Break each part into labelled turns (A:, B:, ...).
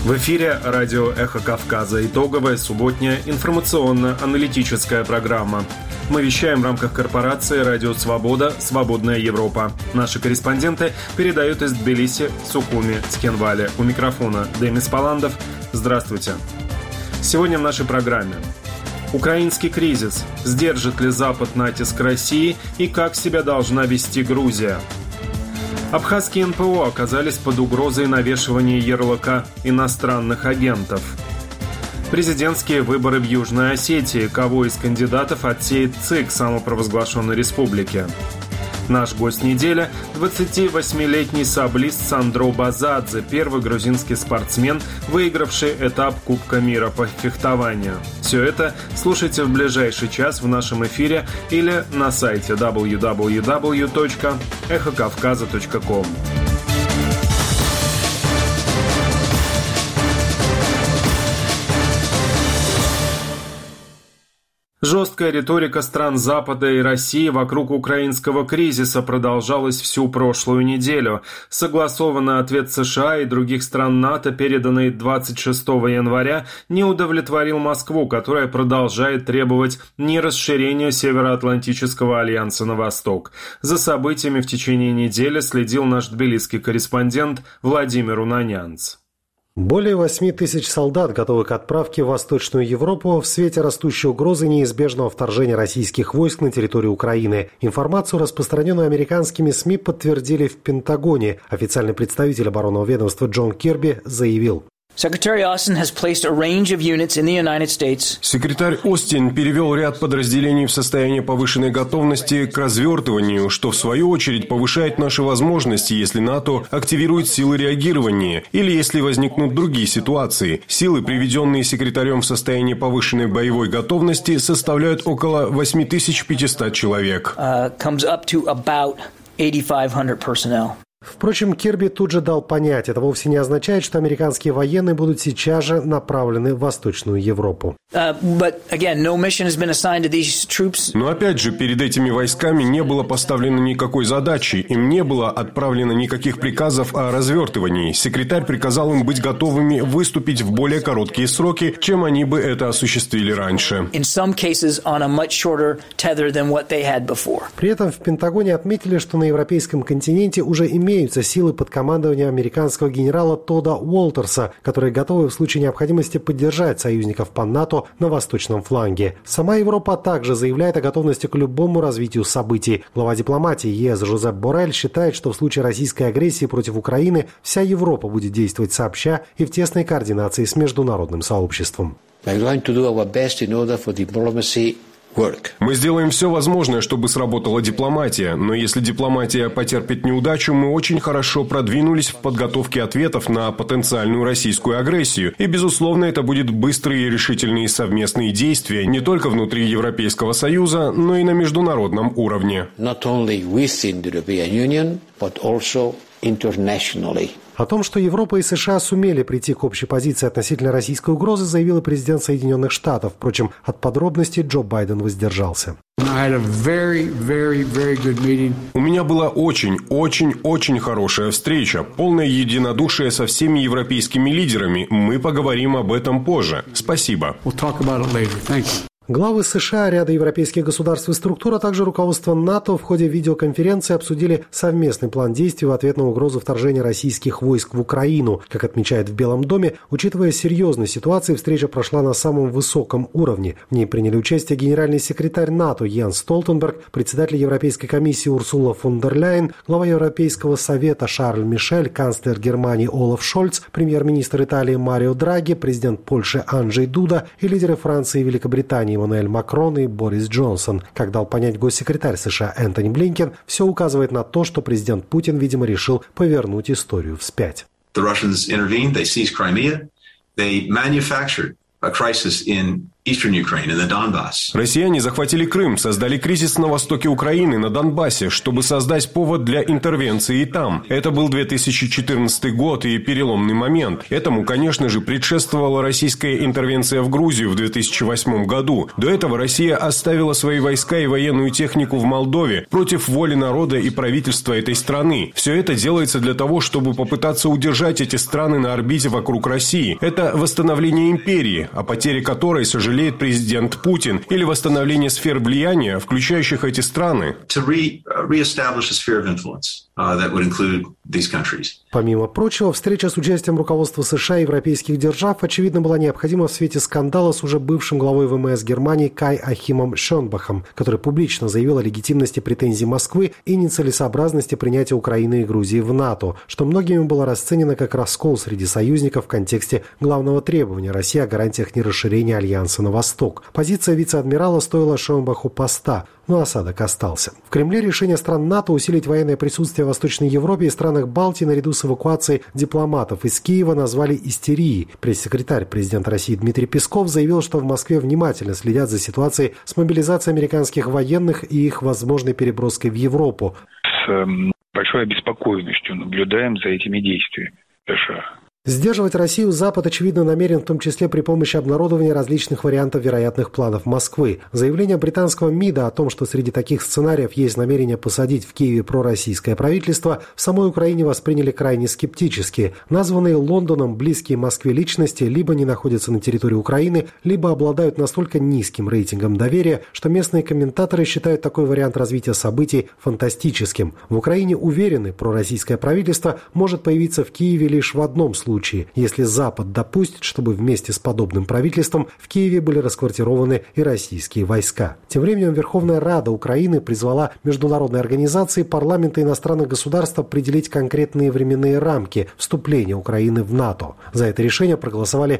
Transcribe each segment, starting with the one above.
A: В эфире радио «Эхо Кавказа». Итоговая субботняя информационно-аналитическая программа. Мы вещаем в рамках корпорации «Радио Свобода. Свободная Европа». Наши корреспонденты передают из Тбилиси, Сухуми, Цхинвали. У микрофона Демис Паландов. Здравствуйте. Сегодня в нашей программе. Украинский кризис. Сдержит ли Запад натиск России и как себя должна вести Грузия? Абхазские НПО оказались под угрозой навешивания ярлыка иностранных агентов. Президентские выборы в Южной Осетии. Кого из кандидатов отсеет ЦИК самопровозглашенной республики? Наш гость недели – 28-летний саблист Сандро Базадзе, первый грузинский спортсмен, выигравший этап Кубка мира по фехтованию. Все это слушайте в ближайший час в нашем эфире или на сайте www.эхокавказа.ком. Жесткая риторика стран Запада и России вокруг украинского кризиса продолжалась всю прошлую неделю. Согласованный ответ США и других стран НАТО, переданный 26 января, не удовлетворил Москву, которая продолжает требовать не расширения Североатлантического альянса на восток. За событиями в течение недели следил наш тбилисский корреспондент Владимир Унанянц.
B: Более 8 тысяч солдат готовы к отправке в Восточную Европу в свете растущей угрозы неизбежного вторжения российских войск на территорию Украины. Информацию, распространенную американскими СМИ, подтвердили в Пентагоне. Официальный представитель оборонного ведомства Джон Кирби заявил:
C: Секретарь Остин перевел ряд подразделений в состояние повышенной готовности к развертыванию, что в свою очередь повышает наши возможности, если НАТО активирует силы реагирования или если возникнут другие ситуации. Силы, приведенные секретарем в состояние повышенной боевой готовности, составляют около 8500 человек.
B: Впрочем, Кирби тут же дал понять, это вовсе не означает, что американские военные будут сейчас же направлены в Восточную Европу.
C: Но
D: опять же, перед этими войсками не было поставлено никакой задачи, им не было отправлено никаких приказов о развертывании. Секретарь приказал им быть готовыми выступить в более короткие сроки, чем они бы это осуществили раньше.
B: При этом в Пентагоне отметили, что на европейском континенте уже имеются силы под командованием американского генерала Тодда Уолтерса, которые готовы в случае необходимости поддержать союзников по НАТО на восточном фланге. Сама Европа также заявляет о готовности к любому развитию событий. Глава дипломатии ЕС Жозеп Боррель считает, что в случае российской агрессии против Украины вся Европа будет действовать сообща и в тесной координации с международным сообществом.
D: Мы сделаем все возможное, чтобы сработала дипломатия, но если дипломатия потерпит неудачу, мы очень хорошо продвинулись в подготовке ответов на потенциальную российскую агрессию, и, безусловно, это будут быстрые и решительные совместные действия не только внутри Европейского Союза, но и на международном уровне.
B: О том, что Европа и США сумели прийти к общей позиции относительно российской угрозы, заявил и президент Соединенных Штатов. Впрочем, от подробностей Джо Байден воздержался.
D: У меня была очень хорошая встреча, полное единодушие со всеми европейскими лидерами. Мы поговорим об этом позже. Спасибо.
B: Главы США, ряда европейских государств и структур, а также руководство НАТО в ходе видеоконференции обсудили совместный план действий в ответ на угрозу вторжения российских войск в Украину. Как отмечают в Белом доме, учитывая серьезность ситуации, встреча прошла на самом высоком уровне. В ней приняли участие генеральный секретарь НАТО Йенс Столтенберг, председатель Европейской комиссии Урсула фон дер Ляйен, глава Европейского совета Шарль Мишель, канцлер Германии Олаф Шольц, премьер-министр Италии Марио Драги, президент Польши Анджей Дуда и лидеры Франции и Великобритании Эммануэль Макрон и Борис Джонсон. Как дал понять госсекретарь США Энтони Блинкен, все указывает на то, что президент Путин, видимо, решил повернуть историю вспять.
C: Россияне захватили Крым, создали кризис на востоке Украины, на Донбассе, чтобы создать повод для интервенции и там. Это был 2014 год и переломный момент. Этому, конечно же, предшествовала российская интервенция в Грузию в 2008 году. До этого Россия оставила свои войска и военную технику в Молдове против воли народа и правительства этой страны. Все это делается для того, чтобы попытаться удержать эти страны на орбите вокруг России. Это восстановление империи, о потере которой сожалеет президент Путин, или восстановление сфер влияния, включающих эти страны.
B: Помимо прочего, встреча с участием руководства США и европейских держав, очевидно, была необходима в свете скандала с уже бывшим главой ВМС Германии Кай Ахимом Шонбахом, который публично заявил о легитимности претензий Москвы и нецелесообразности принятия Украины и Грузии в НАТО, что многими было расценено как раскол среди союзников в контексте главного требования России о гарантиях нерасширения альянса на восток. Позиция вице-адмирала стоила Шонбаху поста, но осадок остался. В Кремле решение стран НАТО усилить военное присутствие в Восточной Европе и странах Балтии наряду с эвакуацией дипломатов из Киева назвали истерией. Пресс-секретарь президента России Дмитрий Песков заявил, что в Москве внимательно следят за ситуацией с мобилизацией американских военных и их возможной переброской в Европу.
E: С большой обеспокоенностью наблюдаем за этими действиями США.
B: Сдерживать Россию Запад, очевидно, намерен в том числе при помощи обнародования различных вариантов вероятных планов Москвы. Заявление британского МИДа о том, что среди таких сценариев есть намерение посадить в Киеве пророссийское правительство, в самой Украине восприняли крайне скептически. Названные Лондоном близкие Москве личности либо не находятся на территории Украины, либо обладают настолько низким рейтингом доверия, что местные комментаторы считают такой вариант развития событий фантастическим. В Украине уверены, пророссийское правительство может появиться в Киеве лишь в одном случае, если Запад допустит, чтобы вместе с подобным правительством в Киеве были расквартированы и российские войска. Тем временем Верховная Рада Украины призвала международные организации, парламенты иностранных государств определить конкретные временные рамки вступления Украины в НАТО. За это решение проголосовали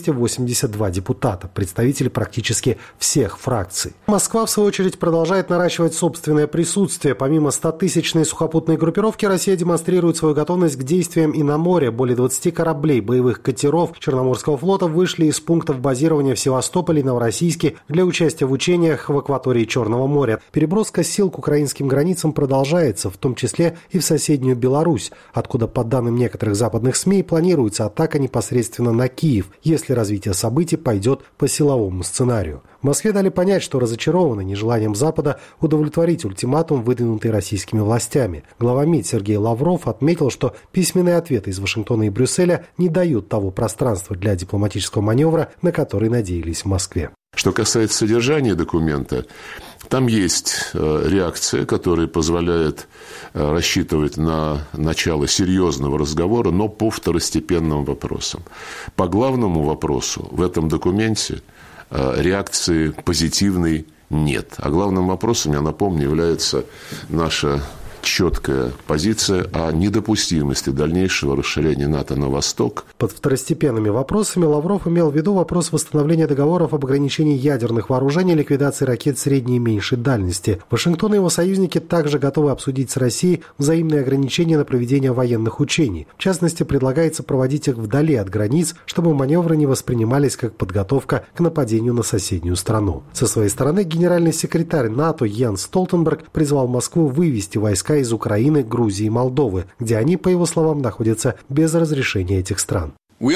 B: 282 депутата, представители практически всех фракций. Москва, в свою очередь, продолжает наращивать собственное присутствие. Помимо 100-тысячной сухопутной группировки, Россия демонстрирует свою готовность к действиям и на море. Более 20 кораблей боевых катеров Черноморского флота вышли из пунктов базирования в Севастополе и Новороссийске для участия в учениях в акватории Черного моря. Переброска сил к украинским границам продолжается, в том числе и в соседнюю Беларусь, откуда, по данным некоторых западных СМИ, планируется атака непосредственно на Киев, если развитие событий пойдет по силовому сценарию. В Москве дали понять, что разочарованы нежеланием Запада удовлетворить ультиматум, выдвинутый российскими властями. Глава МИД Сергей Лавров отметил, что письменные ответы из Вашингтона и Брюсселя не дают того пространства для дипломатического маневра, на который надеялись в Москве.
F: Что касается содержания документа, там есть реакция, которая позволяет рассчитывать на начало серьезного разговора, но по второстепенным вопросам. По главному вопросу в этом документе реакции позитивной нет. А главным вопросом, я напомню, является наша четкая позиция о недопустимости дальнейшего расширения НАТО на восток.
B: Под второстепенными вопросами Лавров имел в виду вопрос восстановления договоров об ограничении ядерных вооружений и ликвидации ракет средней и меньшей дальности. Вашингтон и его союзники также готовы обсудить с Россией взаимные ограничения на проведение военных учений. В частности, предлагается проводить их вдали от границ, чтобы маневры не воспринимались как подготовка к нападению на соседнюю страну. Со своей стороны, генеральный секретарь НАТО Йенс Столтенберг призвал Москву вывести войска из Украины, Грузии и Молдовы, где они, по его словам, находятся без разрешения этих стран.
D: Мы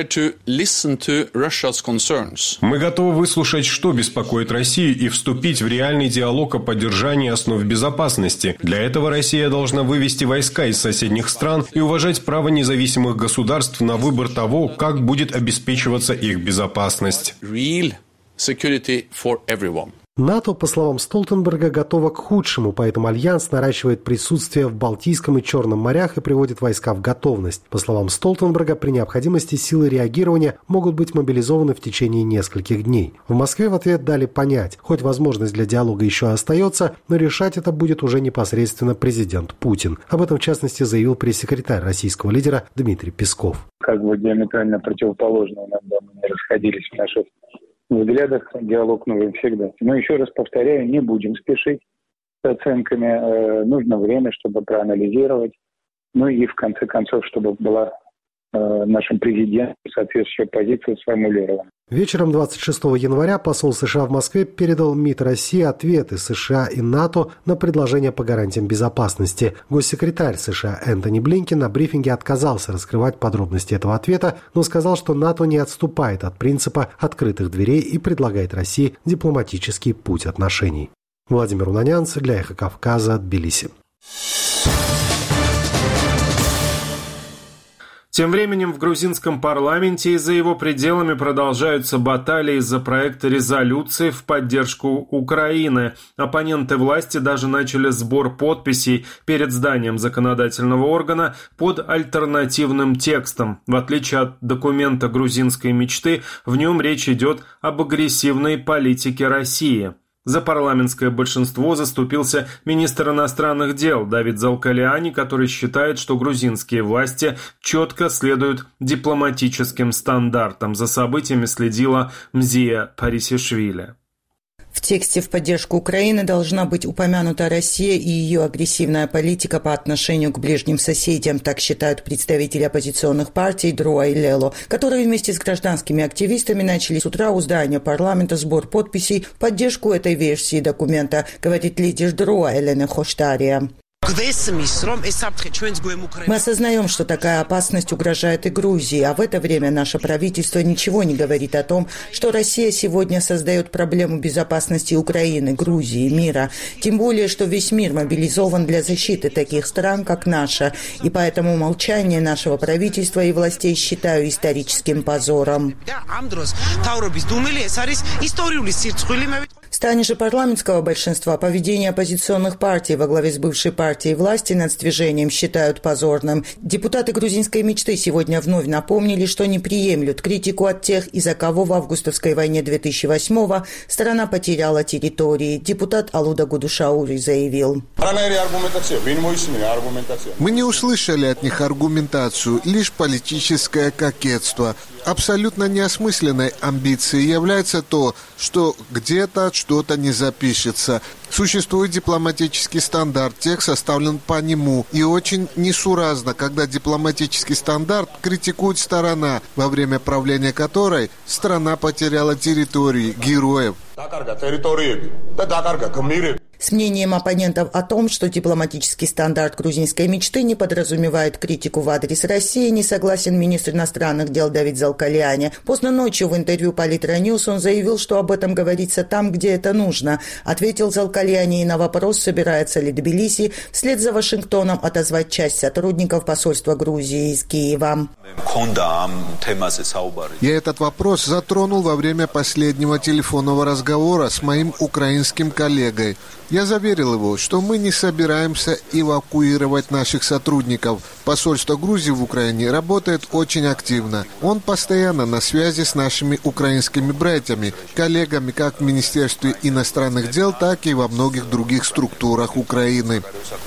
D: готовы выслушать, что беспокоит Россию, и вступить в реальный диалог о поддержании основ безопасности. Для этого Россия должна вывести войска из соседних стран и уважать право независимых государств на выбор того, как будет обеспечиваться их безопасность.
B: НАТО, по словам Столтенберга, готово к худшему, поэтому Альянс наращивает присутствие в Балтийском и Черном морях и приводит войска в готовность. По словам Столтенберга, при необходимости силы реагирования могут быть мобилизованы в течение нескольких дней. В Москве в ответ дали понять, хоть возможность для диалога еще остается, но решать это будет уже непосредственно президент Путин. Об этом, в частности, заявил пресс-секретарь российского лидера Дмитрий Песков.
E: Диаметрально противоположно иногда мы не расходились в наших взглядах, диалог нужен всегда. Но еще раз повторяю, не будем спешить с оценками. Нужно время, чтобы проанализировать. Ну и в конце концов, чтобы была нашим президентом соответствующая позиция сформулирована.
B: Вечером 26 января посол США в Москве передал МИД России ответы США и НАТО на предложения по гарантиям безопасности. Госсекретарь США Энтони Блинкен на брифинге отказался раскрывать подробности этого ответа, но сказал, что НАТО не отступает от принципа открытых дверей и предлагает России дипломатический путь отношений. Владимир Унанянц для «Эхо Кавказа», Тбилиси.
A: Тем временем в грузинском парламенте и за его пределами продолжаются баталии за проект резолюции в поддержку Украины. Оппоненты власти даже начали сбор подписей перед зданием законодательного органа под альтернативным текстом. В отличие от документа грузинской мечты, в нем речь идет об агрессивной политике России. За парламентское большинство заступился министр иностранных дел Давид Залкалиани, который считает, что грузинские власти четко следуют дипломатическим стандартам. За событиями следила Мзия Парисишвили.
G: В тексте в поддержку Украины должна быть упомянута Россия и ее агрессивная политика по отношению к ближним соседям, так считают представители оппозиционных партий Друа и Лело, которые вместе с гражданскими активистами начали с утра у здания парламента сбор подписей в поддержку этой версии документа, говорит лидер Друа Елена Хоштария. Мы осознаем, что такая опасность угрожает и Грузии, а в это время наше правительство ничего не говорит о том, что Россия сегодня создает проблему безопасности Украины, Грузии, мира. Тем более, что весь мир мобилизован для защиты таких стран, как наша, и поэтому молчание нашего правительства и властей считаю историческим позором. В стане же парламентского большинства поведение оппозиционных партий во главе с бывшей партией власти над сдвижением считают позорным. Депутаты грузинской мечты сегодня вновь напомнили, что не приемлют критику от тех, из-за кого в августовской войне 2008-го страна потеряла территории. Депутат Алуда Гудушаури заявил.
H: Мы не услышали от них аргументацию, лишь политическое кокетство. Абсолютно неосмысленной амбицией является то, что где-то что-то не запишется. Существует дипломатический стандарт, текст составлен по нему. И очень несуразно, когда дипломатический стандарт критикует сторона, во время правления которой страна потеряла территории, героев.
G: С мнением оппонентов о том, что дипломатический стандарт грузинской мечты не подразумевает критику в адрес России, не согласен министр иностранных дел Давид Залкалиани. Поздно ночью в интервью Политра-Ньюс он заявил, что об этом говорится там, где это нужно. Ответил Залкалиани и на вопрос, собирается ли Тбилиси вслед за Вашингтоном отозвать часть сотрудников посольства Грузии из Киева.
H: Я этот вопрос затронул во время последнего телефонного разговора с моим украинским коллегой. Я заверил его, что мы не собираемся эвакуировать наших сотрудников. Посольство Грузии в Украине работает очень активно. Он постоянно на связи с нашими украинскими братьями, коллегами как в Министерстве иностранных дел, так и во многих других структурах Украины.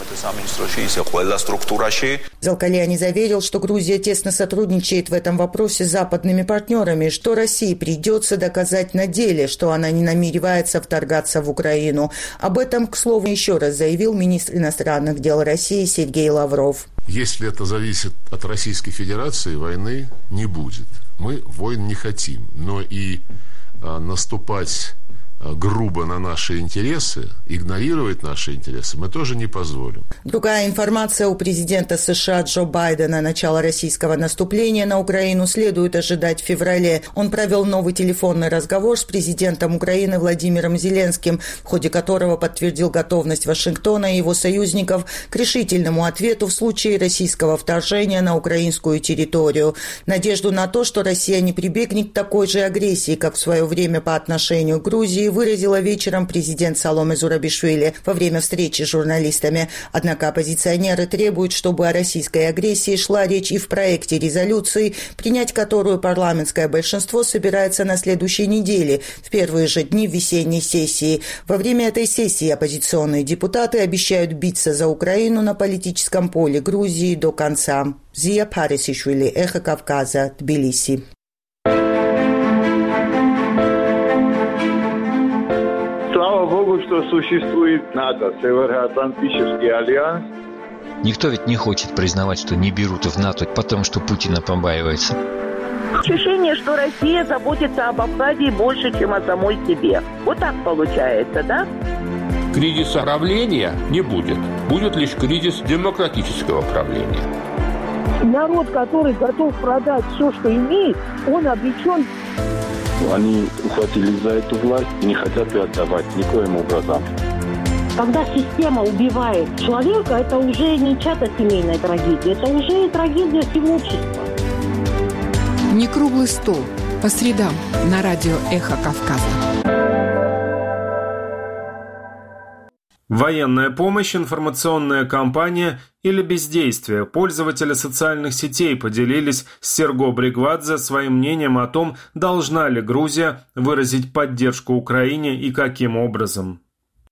G: Залкалиани заверил, что Грузия тесно сотрудничает в этом вопросе с западными партнерами, что России придется доказать на деле, что она не намеревается вторгаться в Украину. Об этом, к слову, еще раз заявил министр иностранных дел России Сергей Лавров.
F: Если это зависит от Российской Федерации, войны не будет. Мы войн не хотим, но и наступать грубо на наши интересы, игнорировать наши интересы мы тоже не позволим.
G: Другая информация у президента США Джо Байдена. Начало российского наступления на Украину следует ожидать в феврале. Он провел новый телефонный разговор с президентом Украины Владимиром Зеленским, в ходе которого подтвердил готовность Вашингтона и его союзников к решительному ответу в случае российского вторжения на украинскую территорию. Надежду на то, что Россия не прибегнет к такой же агрессии, как в свое время по отношению к Грузии, выразила вечером президент Саломе Зурабишвили во время встречи с журналистами. Однако оппозиционеры требуют, чтобы о российской агрессии шла речь и в проекте резолюции, принять которую парламентское большинство собирается на следующей неделе, в первые же дни весенней сессии. Во время этой сессии оппозиционные депутаты обещают биться за Украину на политическом поле Грузии до конца. Зия Парисишвили, Эхо Кавказа, Тбилиси.
E: Слава Богу, что существует НАТО, Североатлантический альянс.
I: Никто ведь не хочет признавать, что не берут в НАТО, потому что Путина побаивается. Ощущение, что Россия заботится об Абхазии больше, чем о самой себе. Вот так получается, да?
J: Кризиса правления не будет. Будет лишь кризис демократического правления.
I: Народ, который готов продать все, что имеет, он обречен.
K: Они ухватились за эту власть и не хотят ее отдавать никоим образом.
L: Когда система убивает человека, это уже не чья-то семейная трагедия, это уже трагедия всего общества.
M: Не круглый стол. По средам на радио «Эхо Кавказа».
A: Военная помощь, информационная кампания или бездействие. Пользователи социальных сетей поделились с Серго Бригвадзе своим мнением о том, должна ли Грузия выразить поддержку Украине и каким образом.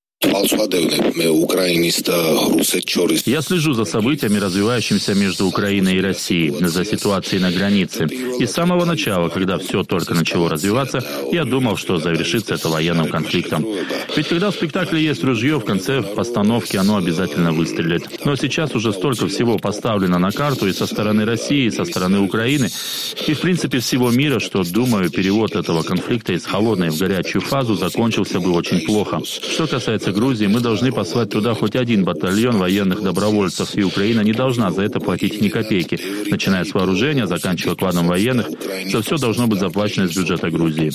N: Я слежу за событиями, развивающимися между Украиной и Россией, за ситуацией на границе. И с самого начала, когда все только начало развиваться, я думал, что завершится это военным конфликтом. Ведь когда в спектакле есть ружье, в конце постановки оно обязательно выстрелит. Но сейчас уже столько всего поставлено на карту и со стороны России, и со стороны Украины, и в принципе всего мира, что, думаю, перевод этого конфликта из холодной в горячую фазу закончился бы очень плохо. Что касается Грузии, мы должны послать туда хоть один батальон военных добровольцев, и Украина не должна за это платить ни копейки. Начиная с вооружения, заканчивая кладом военных, это все должно быть заплачено из бюджета Грузии.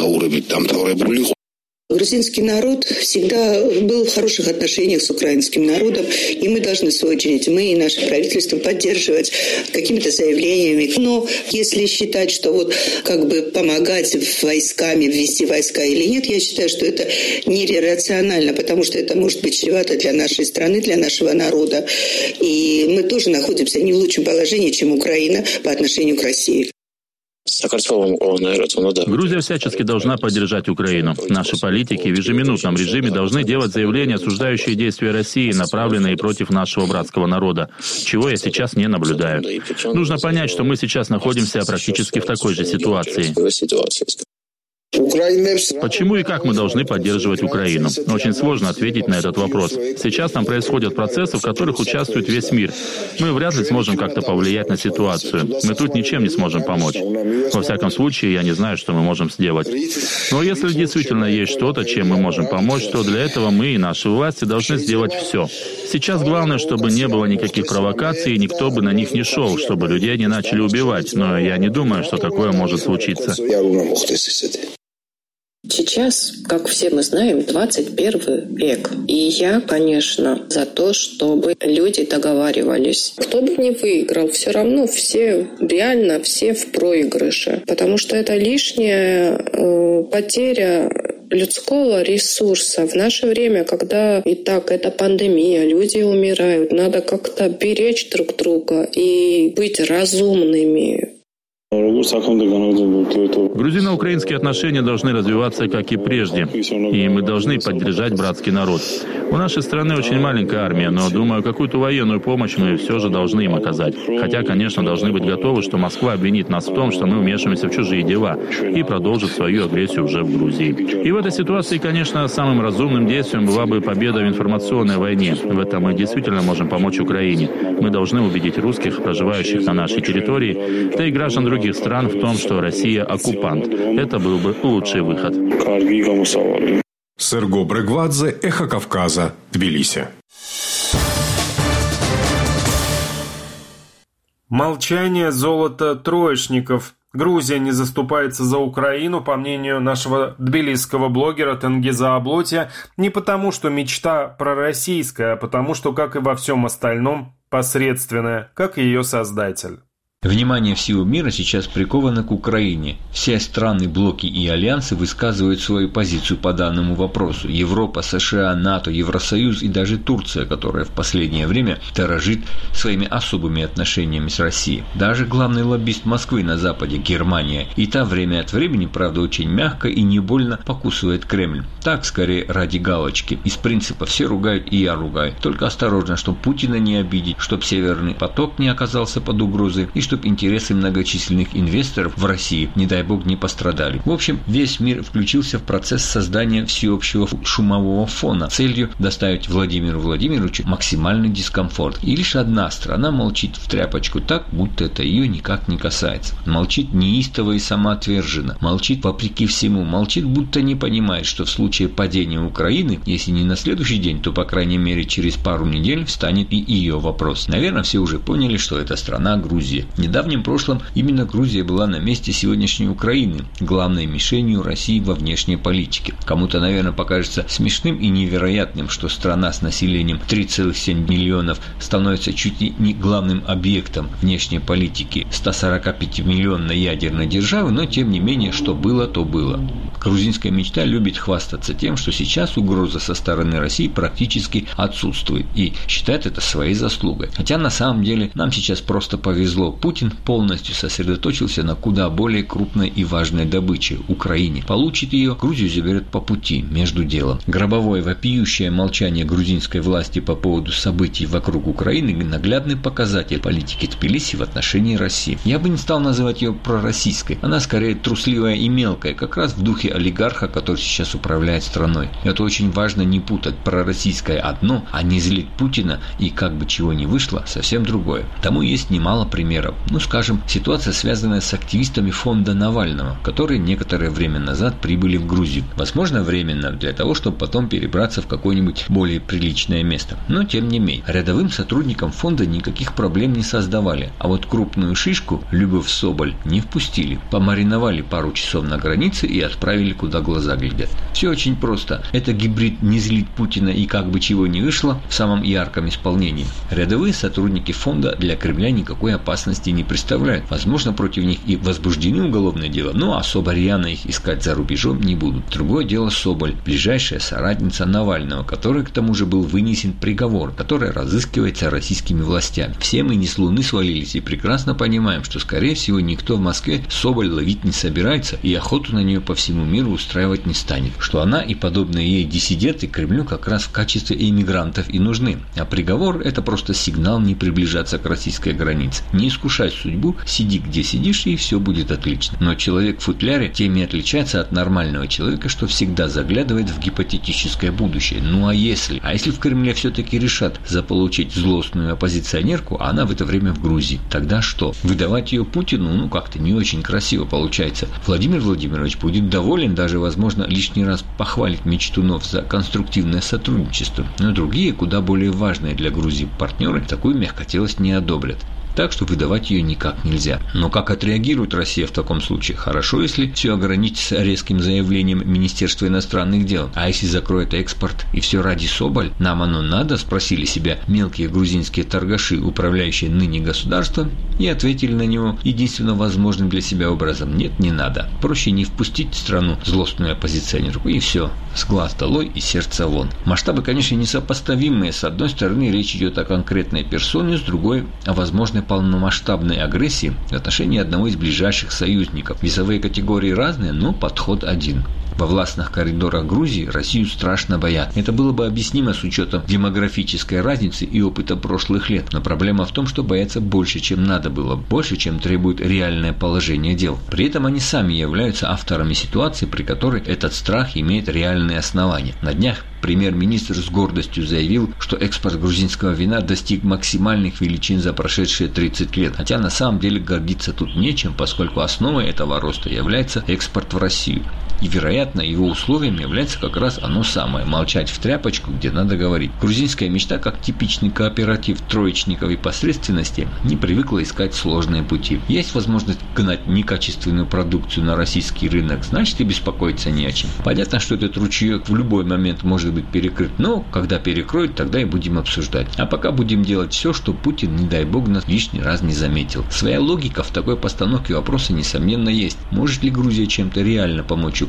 O: Грузинский народ всегда был в хороших отношениях с украинским народом, и мы должны, в свою очередь, мы и наше правительство поддерживать какими-то заявлениями. Но если считать, что вот как бы помогать войсками, ввести войска или нет, я считаю, что это нерационально, потому что это может быть чревато для нашей страны, для нашего народа. И мы тоже находимся не в лучшем положении, чем Украина по отношению к России.
N: Грузия всячески должна поддержать Украину. Наши политики в ежеминутном режиме должны делать заявления, осуждающие действия России, направленные против нашего братского народа, чего я сейчас не наблюдаю. Нужно понять, что мы сейчас находимся практически в такой же ситуации. Почему и как мы должны поддерживать Украину? Очень сложно ответить на этот вопрос. Сейчас там происходят процессы, в которых участвует весь мир. Мы вряд ли сможем как-то повлиять на ситуацию. Мы тут ничем не сможем помочь. Во всяком случае, я не знаю, что мы можем сделать. Но если действительно есть что-то, чем мы можем помочь, то для этого мы и наши власти должны сделать все. Сейчас главное, чтобы не было никаких провокаций, и никто бы на них не шел, чтобы людей не начали убивать. Но я не думаю, что такое может случиться.
P: Сейчас, как все мы знаем, 21 век. И я, конечно, за то, чтобы люди договаривались. Кто бы ни выиграл, все равно все в проигрыше. Потому что это лишняя потеря людского ресурса. В наше время, когда и так это пандемия, люди умирают, надо как-то беречь друг друга и быть разумными.
N: Грузино-украинские отношения должны развиваться, как и прежде, и мы должны поддержать братский народ. У нашей страны очень маленькая армия, но, думаю, какую-то военную помощь мы все же должны им оказать. Хотя, конечно, должны быть готовы, что Москва обвинит нас в том, что мы вмешиваемся в чужие дела и продолжит свою агрессию уже в Грузии. И в этой ситуации, конечно, самым разумным действием была бы победа в информационной войне. В этом мы действительно можем помочь Украине. Мы должны убедить русских, проживающих на нашей территории, да и граждан других стран в том, что Россия оккупант. Это был бы лучший выход.
C: Серго Бригвадзе, Эхо Кавказа, Тбилиси.
A: Молчание, золото троечников. Грузия не заступается за Украину, по мнению нашего тбилисского блогера Тенгиза Аблотия, не потому, что мечта пророссийская, а потому, что, как и во всем остальном, посредственная, как ее создатель.
Q: Внимание всего мира сейчас приковано к Украине. Все страны, блоки и альянсы высказывают свою позицию по данному вопросу. Европа, США, НАТО, Евросоюз и даже Турция, которая в последнее время дорожит своими особыми отношениями с Россией. Даже главный лоббист Москвы на Западе, Германия, и та время от времени, правда, очень мягко и не больно покусывает Кремль. Так, скорее, ради галочки. Из принципа все ругают, и я ругаю. Только осторожно, чтобы Путина не обидеть, чтобы Северный поток не оказался под угрозой, и чтобы интересы многочисленных инвесторов в России, не дай бог, не пострадали. В общем, весь мир включился в процесс создания всеобщего шумового фона с целью доставить Владимиру Владимировичу максимальный дискомфорт. И лишь одна страна молчит в тряпочку так, будто это ее никак не касается. Молчит неистово и самоотверженно. Молчит вопреки всему. Молчит, будто не понимает, что в случае падения Украины, если не на следующий день, то, по крайней мере, через пару недель встанет и ее вопрос. Наверное, все уже поняли, что это страна Грузия. В недавнем прошлом именно Грузия была на месте сегодняшней Украины, главной мишенью России во внешней политике. Кому-то, наверное, покажется смешным и невероятным, что страна с населением 3,7 миллионов становится чуть ли не главным объектом внешней политики 145-миллионной ядерной державы, но тем не менее, что было, то было. Грузинская мечта любит хвастаться тем, что сейчас угроза со стороны России практически отсутствует и считает это своей заслугой. Хотя на самом деле нам сейчас просто повезло. Путин полностью сосредоточился на куда более крупной и важной добыче – Украине. Получит ее, Грузию заберет по пути, между делом. Гробовое вопиющее молчание грузинской власти по поводу событий вокруг Украины – наглядный показатель политики Тбилиси в отношении России. Я бы не стал называть ее пророссийской. Она скорее трусливая и мелкая, как раз в духе олигарха, который сейчас управляет страной. Это очень важно не путать. Пророссийское одно, а не злить Путина и как бы чего ни вышло, совсем другое. Тому есть немало примеров. Скажем, ситуация, связанная с активистами фонда Навального, которые некоторое время назад прибыли в Грузию. Возможно, временно, для того, чтобы потом перебраться в какое-нибудь более приличное место. Но, тем не менее, рядовым сотрудникам фонда никаких проблем не создавали. А вот крупную шишку, Любовь Соболь, не впустили. Помариновали пару часов на границе и отправили, куда глаза глядят. Все очень просто. Это гибрид «не злить Путина и как бы чего ни вышло» в самом ярком исполнении. Рядовые сотрудники фонда для Кремля никакой опасности не представляют. Возможно, против них и возбуждены уголовные дела, но особо рьяно их искать за рубежом не будут. Другое дело Соболь, ближайшая соратница Навального, которой к тому же был вынесен приговор, который разыскивается российскими властями. Все мы не с Луны свалились и прекрасно понимаем, что, скорее всего, никто в Москве Соболь ловить не собирается и охоту на нее по всему миру устраивать не станет. Что она и подобные ей диссиденты Кремлю как раз в качестве иммигрантов и нужны. А приговор – это просто сигнал не приближаться к российской границе. Не искушай судьбу, сиди где сидишь, и все будет отлично. Но человек в футляре тем и отличается от нормального человека, что всегда заглядывает в гипотетическое будущее. А если в Кремле все-таки решат заполучить злостную оппозиционерку, а она в это время в Грузии, тогда что? Выдавать ее Путину, как-то не очень красиво получается. Владимир Владимирович будет доволен, даже, возможно, лишний раз похвалит Мечтунов за конструктивное сотрудничество. Но другие, куда более важные для Грузии партнеры, такую мягкотелость не одобрят. Так что выдавать ее никак нельзя. Но как отреагирует Россия в таком случае? Хорошо, если все ограничится резким заявлением Министерства иностранных дел. А если закроет экспорт и все ради Соболь? Нам оно надо? Спросили себя мелкие грузинские торгаши, управляющие ныне государством, и ответили на него единственно возможным для себя образом: нет, не надо. Проще не впустить в страну злостную оппозиционерку, и все. С глаз долой и сердца вон. Масштабы, конечно, несопоставимые. С одной стороны, речь идет о конкретной персоне, с другой – о возможной полномасштабной агрессии в отношении одного из ближайших союзников. Весовые категории разные, но подход один. Во властных коридорах Грузии Россию страшно боятся. Это было бы объяснимо с учетом демографической разницы и опыта прошлых лет. Но проблема в том, что боятся больше, чем надо было, больше, чем требует реальное положение дел. При этом они сами являются авторами ситуации, при которой этот страх имеет реальные основания. На днях премьер-министр с гордостью заявил, что экспорт грузинского вина достиг максимальных величин за прошедшие 30 лет. Хотя на самом деле гордиться тут нечем, поскольку основой этого роста является экспорт в Россию. И, вероятно, его условием является как раз оно самое – молчать в тряпочку, где надо говорить. Грузинская мечта, как типичный кооператив троечников и посредственности, не привыкла искать сложные пути. Есть возможность гнать некачественную продукцию на российский рынок, значит, и беспокоиться не о чем. Понятно, что этот ручеек в любой момент может быть перекрыт, но когда перекроют, тогда и будем обсуждать. А пока будем делать все, что Путин, не дай бог, нас лишний раз не заметил. Своя логика в такой постановке вопроса, несомненно, есть. Может ли Грузия чем-то реально помочь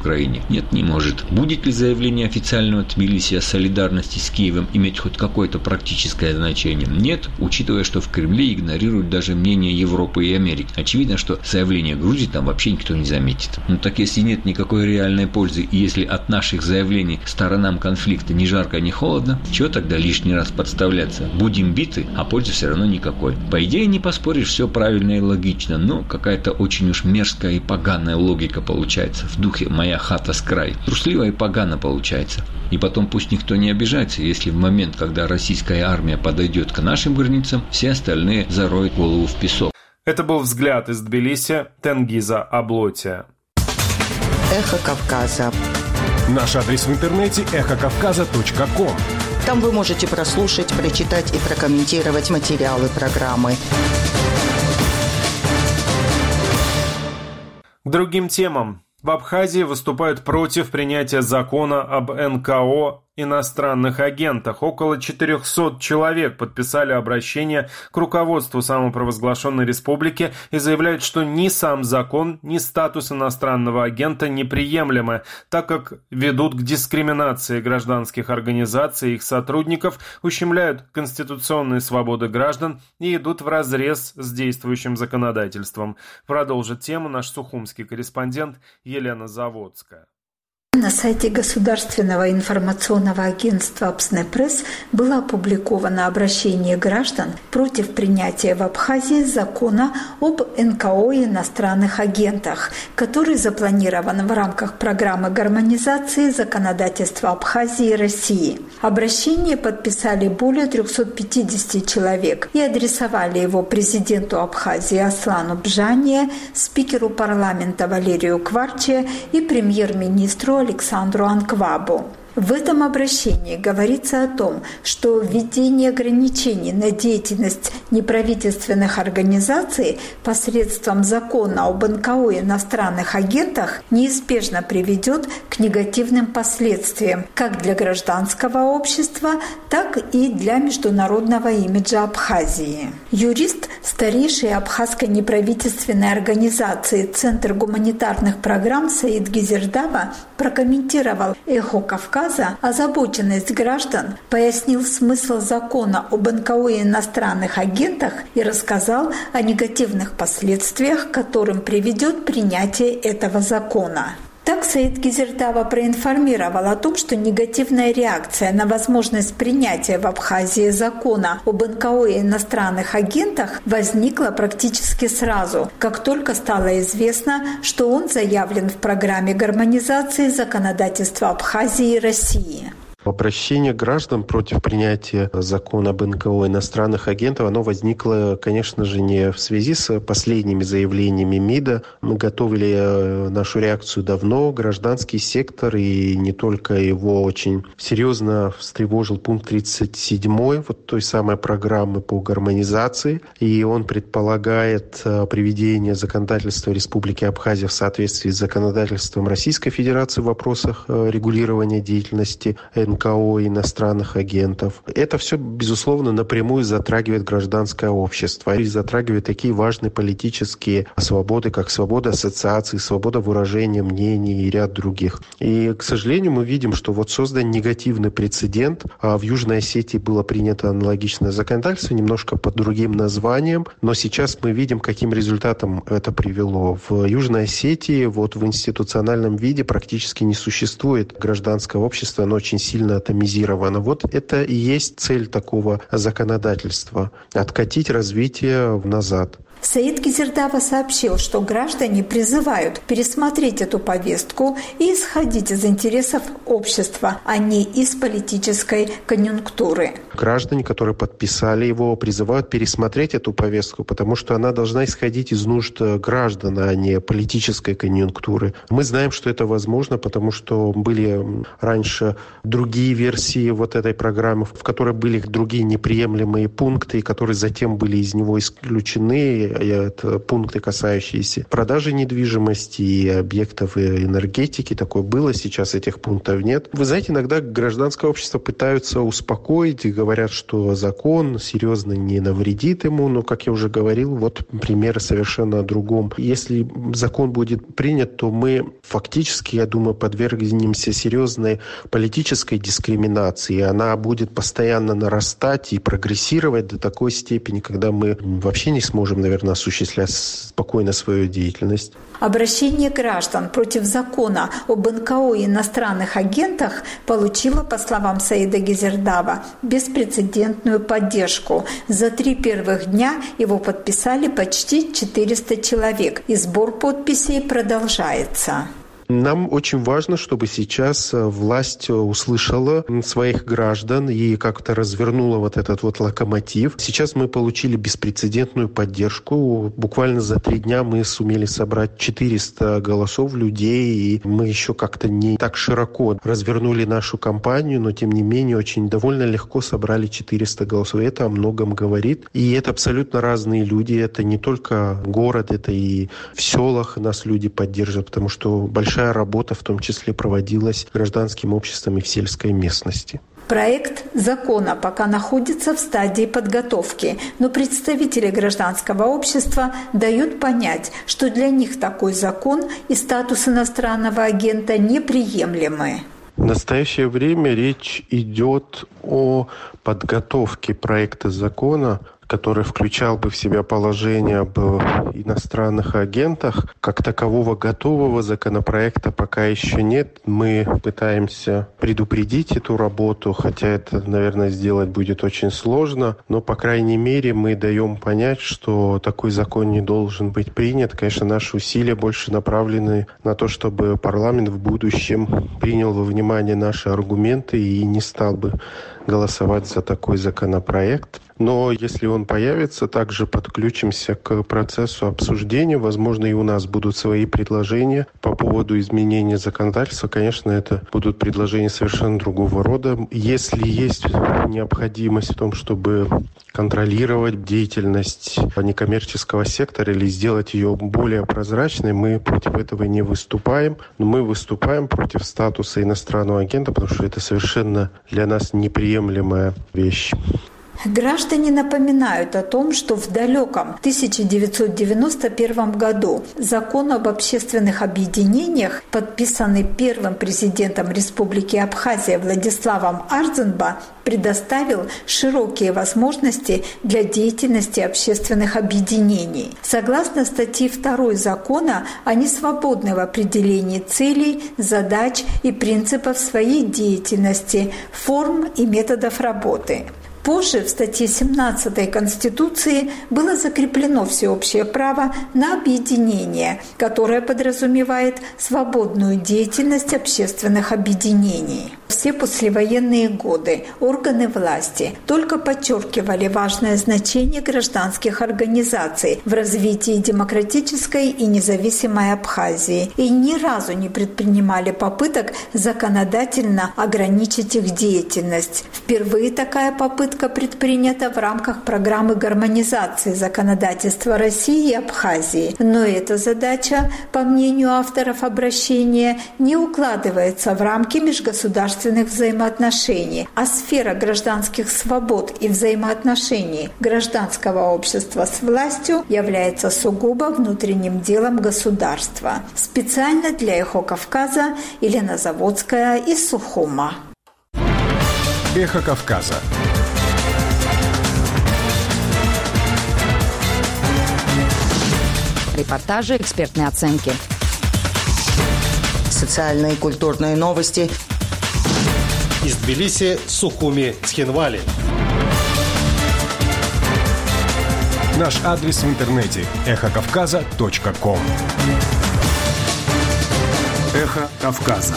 Q: Украине? Нет, не может. Будет ли заявление официального Тбилиси о солидарности с Киевом иметь хоть какое-то практическое значение? Нет, учитывая, что в Кремле игнорируют даже мнение Европы и Америки. Очевидно, что заявление Грузии там вообще никто не заметит. Ну так если нет никакой реальной пользы, и если от наших заявлений сторонам конфликта ни жарко, ни холодно, чего тогда лишний раз подставляться? Будем биты, а пользы все равно никакой. По идее, не поспоришь, все правильно и логично, но какая-то очень уж мерзкая и поганая логика получается. В духе «моя хата с край». Трусливо и погано получается. И потом пусть никто не обижается, если в момент, когда российская армия подойдет к нашим границам, все остальные зароют голову в песок.
A: Это был взгляд из Тбилиси Тенгиза Аблотия.
G: Эхо Кавказа.
C: Наш адрес в интернете эхокавказа.ком.
G: Там вы можете прослушать, прочитать и прокомментировать материалы программы.
A: К другим темам. В Абхазии выступают против принятия закона об НКО иностранных агентах. Около 400 человек подписали обращение к руководству самопровозглашенной республики и заявляют, что ни сам закон, ни статус иностранного агента неприемлемы, так как ведут к дискриминации гражданских организаций и их сотрудников, ущемляют конституционные свободы граждан и идут вразрез с действующим законодательством. Продолжит тему наш сухумский корреспондент Елена Заводская.
R: На сайте Государственного информационного агентства «Апснепресс» было опубликовано обращение граждан против принятия в Абхазии закона об НКО и иностранных агентах, который запланирован в рамках программы гармонизации законодательства Абхазии и России. Обращение подписали более 350 человек и адресовали его президенту Абхазии Аслану Бжане, спикеру парламента Валерию Кварче и премьер-министру Александру Анквабу. В этом обращении говорится о том, что введение ограничений на деятельность неправительственных организаций посредством закона об НКО и иностранных агентах неизбежно приведет к негативным последствиям как для гражданского общества, так и для международного имиджа Абхазии. Юрист старейшей абхазской неправительственной организации «Центр гуманитарных программ» Саид Гизердава прокомментировал «Эхо Кавказа» озабоченность граждан, пояснил смысл закона об НКО и иностранных агентах и рассказал о негативных последствиях, к которым приведет принятие этого закона. Так Саид Гизердава проинформировал о том, что негативная реакция на возможность принятия в Абхазии закона об НКО и иностранных агентах возникла практически сразу, как только стало известно, что он заявлен в программе гармонизации законодательства Абхазии и России.
S: Обращение граждан против принятия закона об НКО иностранных агентов, оно возникло, конечно же, не в связи с последними заявлениями МИДа. Мы готовили нашу реакцию давно. Гражданский сектор, и не только его, очень серьезно встревожил пункт 37 вот той самой программы по гармонизации. И он предполагает приведение законодательства Республики Абхазия в соответствии с законодательством Российской Федерации в вопросах регулирования деятельности НКО и иностранных агентов. Это все, безусловно, напрямую затрагивает гражданское общество и затрагивает такие важные политические свободы, как свобода ассоциаций, свобода выражения мнений и ряд других. И, к сожалению, мы видим, что вот создан негативный прецедент. В Южной Осетии было принято аналогичное законодательство, немножко под другим названием, но сейчас мы видим, каким результатом это привело. В Южной Осетии вот в институциональном виде практически не существует гражданского общества, оно очень сильно атомизировано. Вот это и есть цель такого законодательства – откатить развитие назад.
R: Саид Гизердава сообщил, что граждане призывают пересмотреть эту повестку и исходить из интересов общества, а не из политической конъюнктуры.
S: Граждане, которые подписали его, призывают пересмотреть эту повестку, потому что она должна исходить из нужд граждан, а не политической конъюнктуры. Мы знаем, что это возможно, потому что были раньше другие версии вот этой программы, в которой были другие неприемлемые пункты, которые затем были из него исключены. это пункты, касающиеся продажи недвижимости и объектов энергетики. Такое было, сейчас этих пунктов нет. Вы знаете, иногда гражданское общество пытаются успокоить и говорят, что закон серьезно не навредит ему, но, как я уже говорил, вот пример совершенно о другом. Если закон будет принят, то мы фактически, я думаю, подвергнемся серьезной политической дискриминации. Она будет постоянно нарастать и прогрессировать до такой степени, когда мы вообще не сможем, наверное, осуществлять спокойно свою деятельность.
R: Обращение граждан против закона об НКО и иностранных агентах получило, по словам Саида Гизердава, беспрецедентную поддержку. За 3 первых дня его подписали почти 400 человек, и сбор подписей продолжается.
S: Нам очень важно, чтобы сейчас власть услышала своих граждан и как-то развернула вот этот вот локомотив. Сейчас мы получили беспрецедентную поддержку. Буквально за 3 дня мы сумели собрать 400 голосов людей, и мы еще как-то не так широко развернули нашу кампанию, но тем не менее очень довольно легко собрали 400 голосов. И это о многом говорит. И это абсолютно разные люди. Это не только город, это и в селах нас люди поддерживают, потому что большая работа в том числе проводилась гражданским обществом и в сельской местности.
R: Проект закона пока находится в стадии подготовки, но представители гражданского общества дают понять, что для них такой закон и статус иностранного агента неприемлемы.
S: В настоящее время речь идет о подготовке проекта закона, который включал бы в себя положение об иностранных агентах. Как такового готового законопроекта пока еще нет. Мы пытаемся предупредить эту работу, хотя это, наверное, сделать будет очень сложно. Но, по крайней мере, мы даем понять, что такой закон не должен быть принят. Конечно, наши усилия больше направлены на то, чтобы парламент в будущем принял во внимание наши аргументы и не стал бы голосовать за такой законопроект. Но если он появится, также подключимся к процессу обсуждения. Возможно, и у нас будут свои предложения по поводу изменения законодательства. Конечно, это будут предложения совершенно другого рода. Если есть необходимость в том, чтобы контролировать деятельность некоммерческого сектора или сделать ее более прозрачной, мы против этого не выступаем. Но мы выступаем против статуса иностранного агента, потому что это совершенно для нас неприемлемая вещь.
R: Граждане напоминают о том, что в далеком 1991 году закон об общественных объединениях, подписанный первым президентом Республики Абхазия Владиславом Арзенба, предоставил широкие возможности для деятельности общественных объединений. Согласно статье 2 закона, они свободны в определении целей, задач и принципов своей деятельности, форм и методов работы. Позже в статье 17 Конституции было закреплено всеобщее право на объединение, которое подразумевает свободную деятельность общественных объединений. Все послевоенные годы органы власти только подчеркивали важное значение гражданских организаций в развитии демократической и независимой Абхазии и ни разу не предпринимали попыток законодательно ограничить их деятельность. Впервые такая попытка предпринята в рамках программы гармонизации законодательства России и Абхазии. Но эта задача, по мнению авторов обращения, не укладывается в рамки межгосударственных взаимоотношений, а сфера гражданских свобод и взаимоотношений гражданского общества с властью является сугубо внутренним делом государства. Специально для «Эхо Кавказа» Елена Заводская из Сухума.
A: «Эхо Кавказа».
T: Репортажи, экспертные оценки.
G: Социальные и культурные новости.
B: Из Тбилиси, Сухуми, Цхинвали.
A: Наш адрес в интернете – эхокавказа.ком. Эхо Кавказа.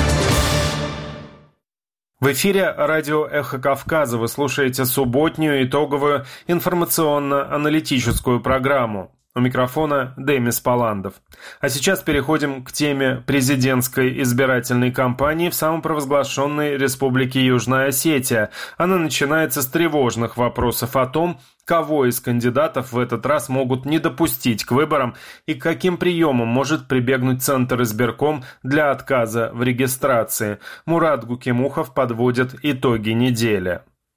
A: В эфире радио «Эхо Кавказа». Вы слушаете субботнюю итоговую информационно-аналитическую программу. У микрофона Демис Паландов. А сейчас переходим к теме президентской избирательной кампании в самопровозглашенной Республике Южная Осетия. Она начинается с тревожных вопросов о том, кого из кандидатов в этот раз могут не допустить к выборам и к каким приемам может прибегнуть Центр избирком для отказа в регистрации. Мурат Гукимухов подводит итоги недели.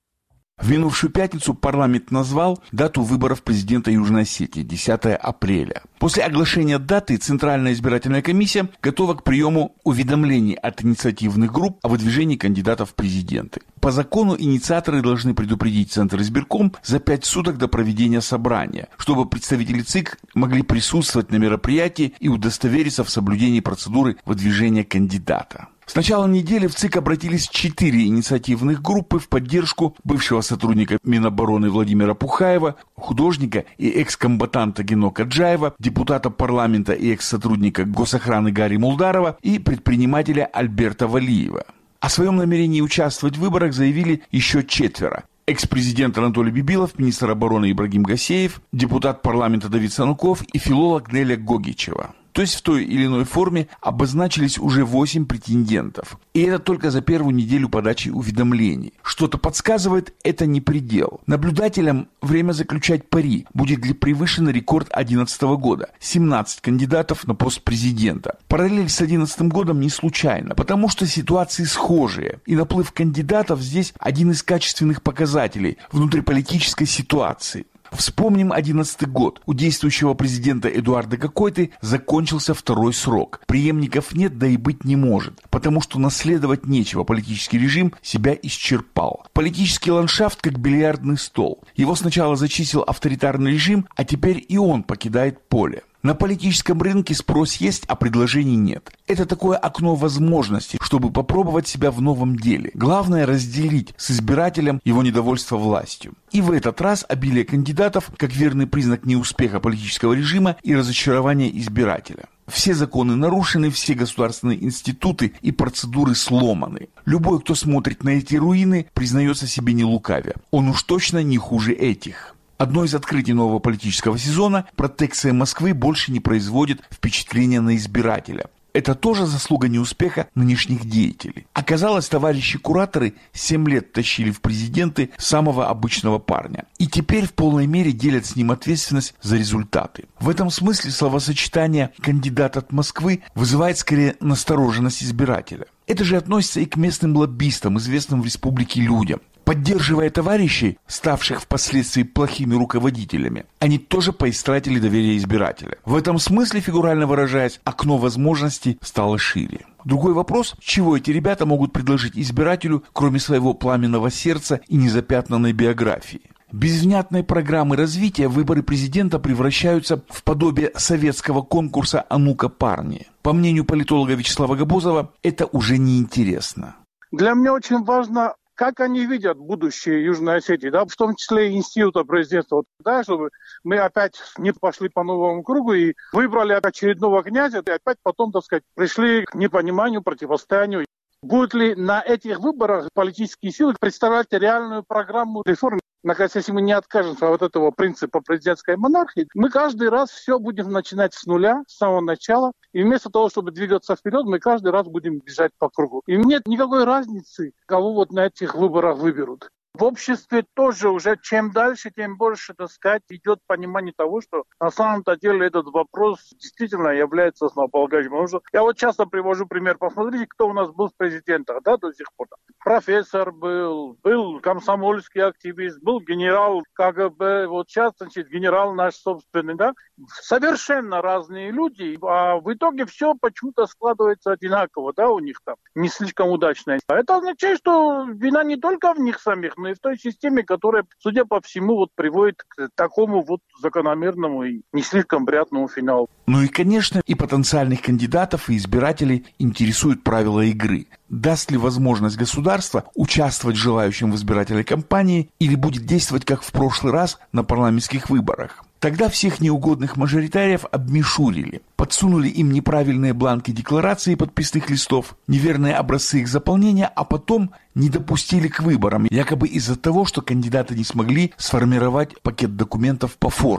U: В минувшую пятницу парламент назвал дату выборов президента Южной Осетии – 10 апреля. После оглашения даты Центральная избирательная комиссия готова к приему уведомлений от инициативных групп о выдвижении кандидатов в президенты. По закону инициаторы должны предупредить Центр избирком за 5 суток до проведения собрания, чтобы представители ЦИК могли присутствовать на мероприятии и удостовериться в соблюдении процедуры выдвижения кандидата. С начала недели в ЦИК обратились 4 инициативных группы в поддержку бывшего сотрудника Минобороны Владимира Пухаева, художника и экс-комбатанта Гено Каджаева, депутата парламента и экс-сотрудника госохраны Гарри Мулдарова и предпринимателя Альберта Валиева. О своем намерении участвовать в выборах заявили еще 4. Экс-президент Анатолий Бибилов, министр обороны Ибрагим Гасеев, депутат парламента Давид Сануков и филолог Неля Гогичева. То есть в той или иной форме обозначились уже 8 претендентов. И это только за первую неделю подачи уведомлений. Что-то подсказывает, это не предел. Наблюдателям время заключать пари, будет ли превышен рекорд 2011 года. 17 кандидатов на пост президента. Параллель с 2011 годом не случайно, потому что ситуации схожие. И наплыв кандидатов здесь один из качественных показателей внутриполитической ситуации. Вспомним 2011 год. У действующего президента Эдуарда Какойты закончился 2-й срок. Преемников нет, да и быть не может, потому что наследовать нечего. Политический режим себя исчерпал. Политический ландшафт как бильярдный стол. Его сначала зачистил авторитарный режим, а теперь и он покидает поле. На политическом рынке спрос есть, а предложений нет. Это такое окно возможностей, чтобы попробовать себя в новом деле. Главное разделить с избирателем его недовольство властью. И в этот раз обилие кандидатов как верный признак неуспеха политического режима и разочарования избирателя. Все законы нарушены, все государственные институты и процедуры сломаны. Любой, кто смотрит на эти руины, признается себе не лукавя. Он уж точно не хуже этих. Одно из открытий нового политического сезона – протекция Москвы больше не производит впечатления на избирателя. Это тоже заслуга неуспеха нынешних деятелей. Оказалось, товарищи-кураторы 7 лет тащили в президенты самого обычного парня. И теперь в полной мере делят с ним ответственность за результаты. В этом смысле словосочетание «кандидат от Москвы» вызывает скорее настороженность избирателя. Это же относится и к местным лоббистам, известным в республике людям. Поддерживая товарищей, ставших впоследствии плохими руководителями, они тоже поистратили доверие избирателя. В этом смысле, фигурально выражаясь, окно возможностей стало шире. Другой вопрос, чего эти ребята могут предложить избирателю, кроме своего пламенного сердца и незапятнанной биографии. Без внятной программы развития выборы президента превращаются в подобие советского конкурса «А ну-ка, парни». По мнению политолога Вячеслава Габозова, это уже неинтересно.
V: Для меня очень важно, как они видят будущее Южной Осетии, да, в том числе и института президентства, да, чтобы мы опять не пошли по новому кругу и выбрали очередного князя, и опять потом, так сказать, пришли к непониманию, противостоянию. Будут ли на этих выборах политические силы представлять реальную программу реформ? Наконец, если мы не откажемся от этого принципа президентской монархии, мы каждый раз все будем начинать с нуля, с самого начала. И вместо того, чтобы двигаться вперед, мы каждый раз будем бежать по кругу. И нет никакой разницы, кого вот на этих выборах выберут. В обществе тоже уже чем дальше, тем больше, так сказать, идет понимание того, что на самом-то деле этот вопрос действительно является основополагающим. Потому что я вот часто привожу пример. Посмотрите, кто у нас был в президентах, да, до сих пор. Профессор был комсомольский активист, был генерал КГБ, вот сейчас, значит, генерал наш собственный, да. Совершенно разные люди, а в итоге все почему-то складывается одинаково, да, у них там, не слишком удачно. А это означает, что вина не только в них самих, но и в той системе, которая, судя по всему, вот приводит к такому вот закономерному и не слишком приятному финалу.
U: Ну и, конечно, и потенциальных кандидатов, и избирателей интересуют правила игры. Даст ли возможность государства участвовать желающим в избирательной кампании или будет действовать, как в прошлый раз, на парламентских выборах? Тогда всех неугодных мажоритариев обмешурили, подсунули им неправильные бланки декларации и подписных листов, неверные образцы их заполнения, а потом не допустили к выборам, якобы из-за того, что кандидаты не смогли сформировать пакет документов по форме.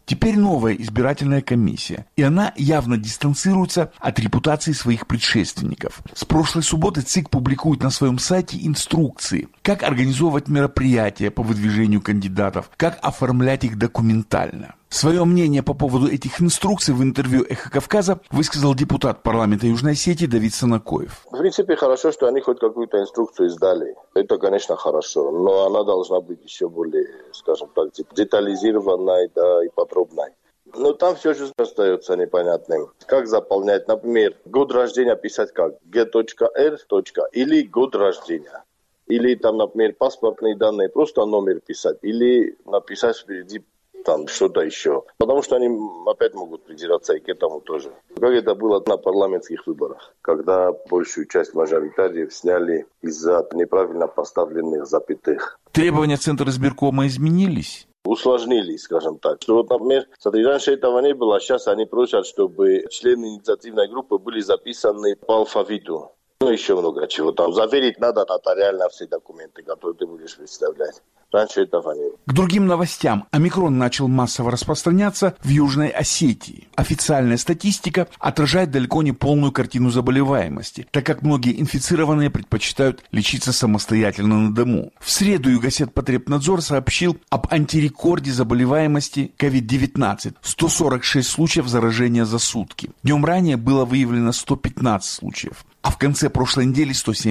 U: Теперь новая избирательная комиссия, и она явно дистанцируется от репутации своих предшественников. С прошлой субботы ЦИК публикует на своем сайте инструкции, как организовывать мероприятия по выдвижению кандидатов, как оформлять их документально. Свое мнение по поводу этих инструкций в интервью «Эхо Кавказа» высказал депутат парламента Южной Осетии Давид Санакоев.
D: В принципе, хорошо, что они хоть какую-то инструкцию издали. Это, конечно, хорошо, но она должна быть еще более, скажем так, детализированной, да, и подробной. Но там все же остается непонятным. Как заполнять, например, год рождения писать как? G.R. или год рождения. Или там, например, паспортные данные, просто номер писать. Или написать впереди там что-то еще. Потому что они опять могут придираться и к этому тоже. Как это было на парламентских выборах, когда большую часть мажоритариев сняли из-за неправильно поставленных запятых.
U: Требования Центра избиркома изменились?
D: Усложнились, скажем так. Что вот, например, смотри, раньше этого не было, сейчас они просят, чтобы члены инициативной группы были записаны по алфавиту. Ну, еще много чего. Там заверить надо нотариально все документы, которые ты будешь представлять. Раньше этого не было.
U: К другим новостям. Омикрон начал массово распространяться в Южной Осетии. Официальная статистика отражает далеко не полную картину заболеваемости, так как многие инфицированные предпочитают лечиться самостоятельно на дому. В среду Югосетпотребнадзор сообщил об антирекорде заболеваемости COVID-19 – 146 случаев заражения за сутки. Днем ранее было выявлено 115 случаев, а в конце прошлой недели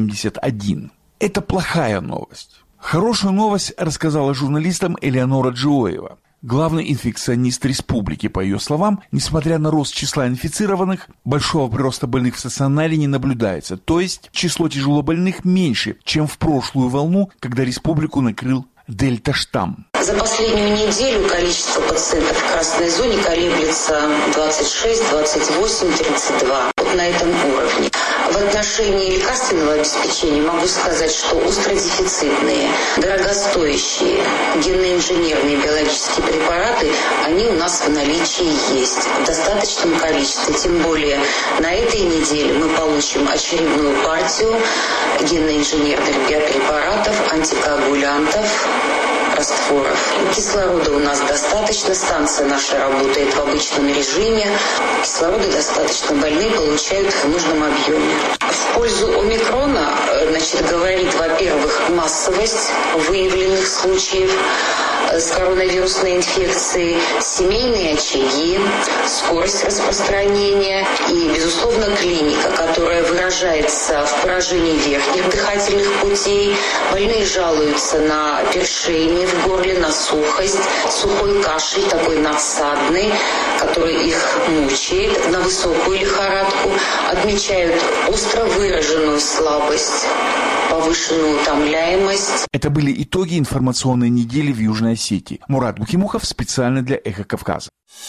U: 171. Это плохая новость. Хорошую новость рассказала журналистам Элеонора Джиоева, главный инфекционист республики. По ее словам, несмотря на рост числа инфицированных, большого прироста больных в стационаре не наблюдается. То есть число тяжелобольных меньше, чем в прошлую волну, когда республику накрыл дельта-штамм.
H: За последнюю неделю количество пациентов в красной зоне колеблется 26, 28, 32. Вот на этом уровне. В отношении лекарственного обеспечения могу сказать, что остродефицитные, дорогостоящие генно-инженерные биологические препараты, они у нас в наличии есть в достаточном количестве. Тем более на этой неделе мы получим очередную партию генно-инженерных биопрепаратов, антикоагулянтов, растворов. Кислорода у нас достаточно, станция наша работает в обычном режиме. Кислорода достаточно, больные получают в нужном объеме. В пользу омикрона, говорит, во-первых, массовость выявленных случаев с коронавирусной инфекцией, семейные очаги, скорость распространения и, безусловно, клиника, которая выражается в поражении верхних дыхательных путей. Больные жалуются на першение в горле, на сухость, сухой кашель, такой надсадный, который их мучает, на высокую лихорадку. Отмечают остро выраженную слабость, повышенную утомляемость.
U: Это были итоги информационной недели в Южной Осетии. Мурат Букимухов специально для «Эхо Кавказа».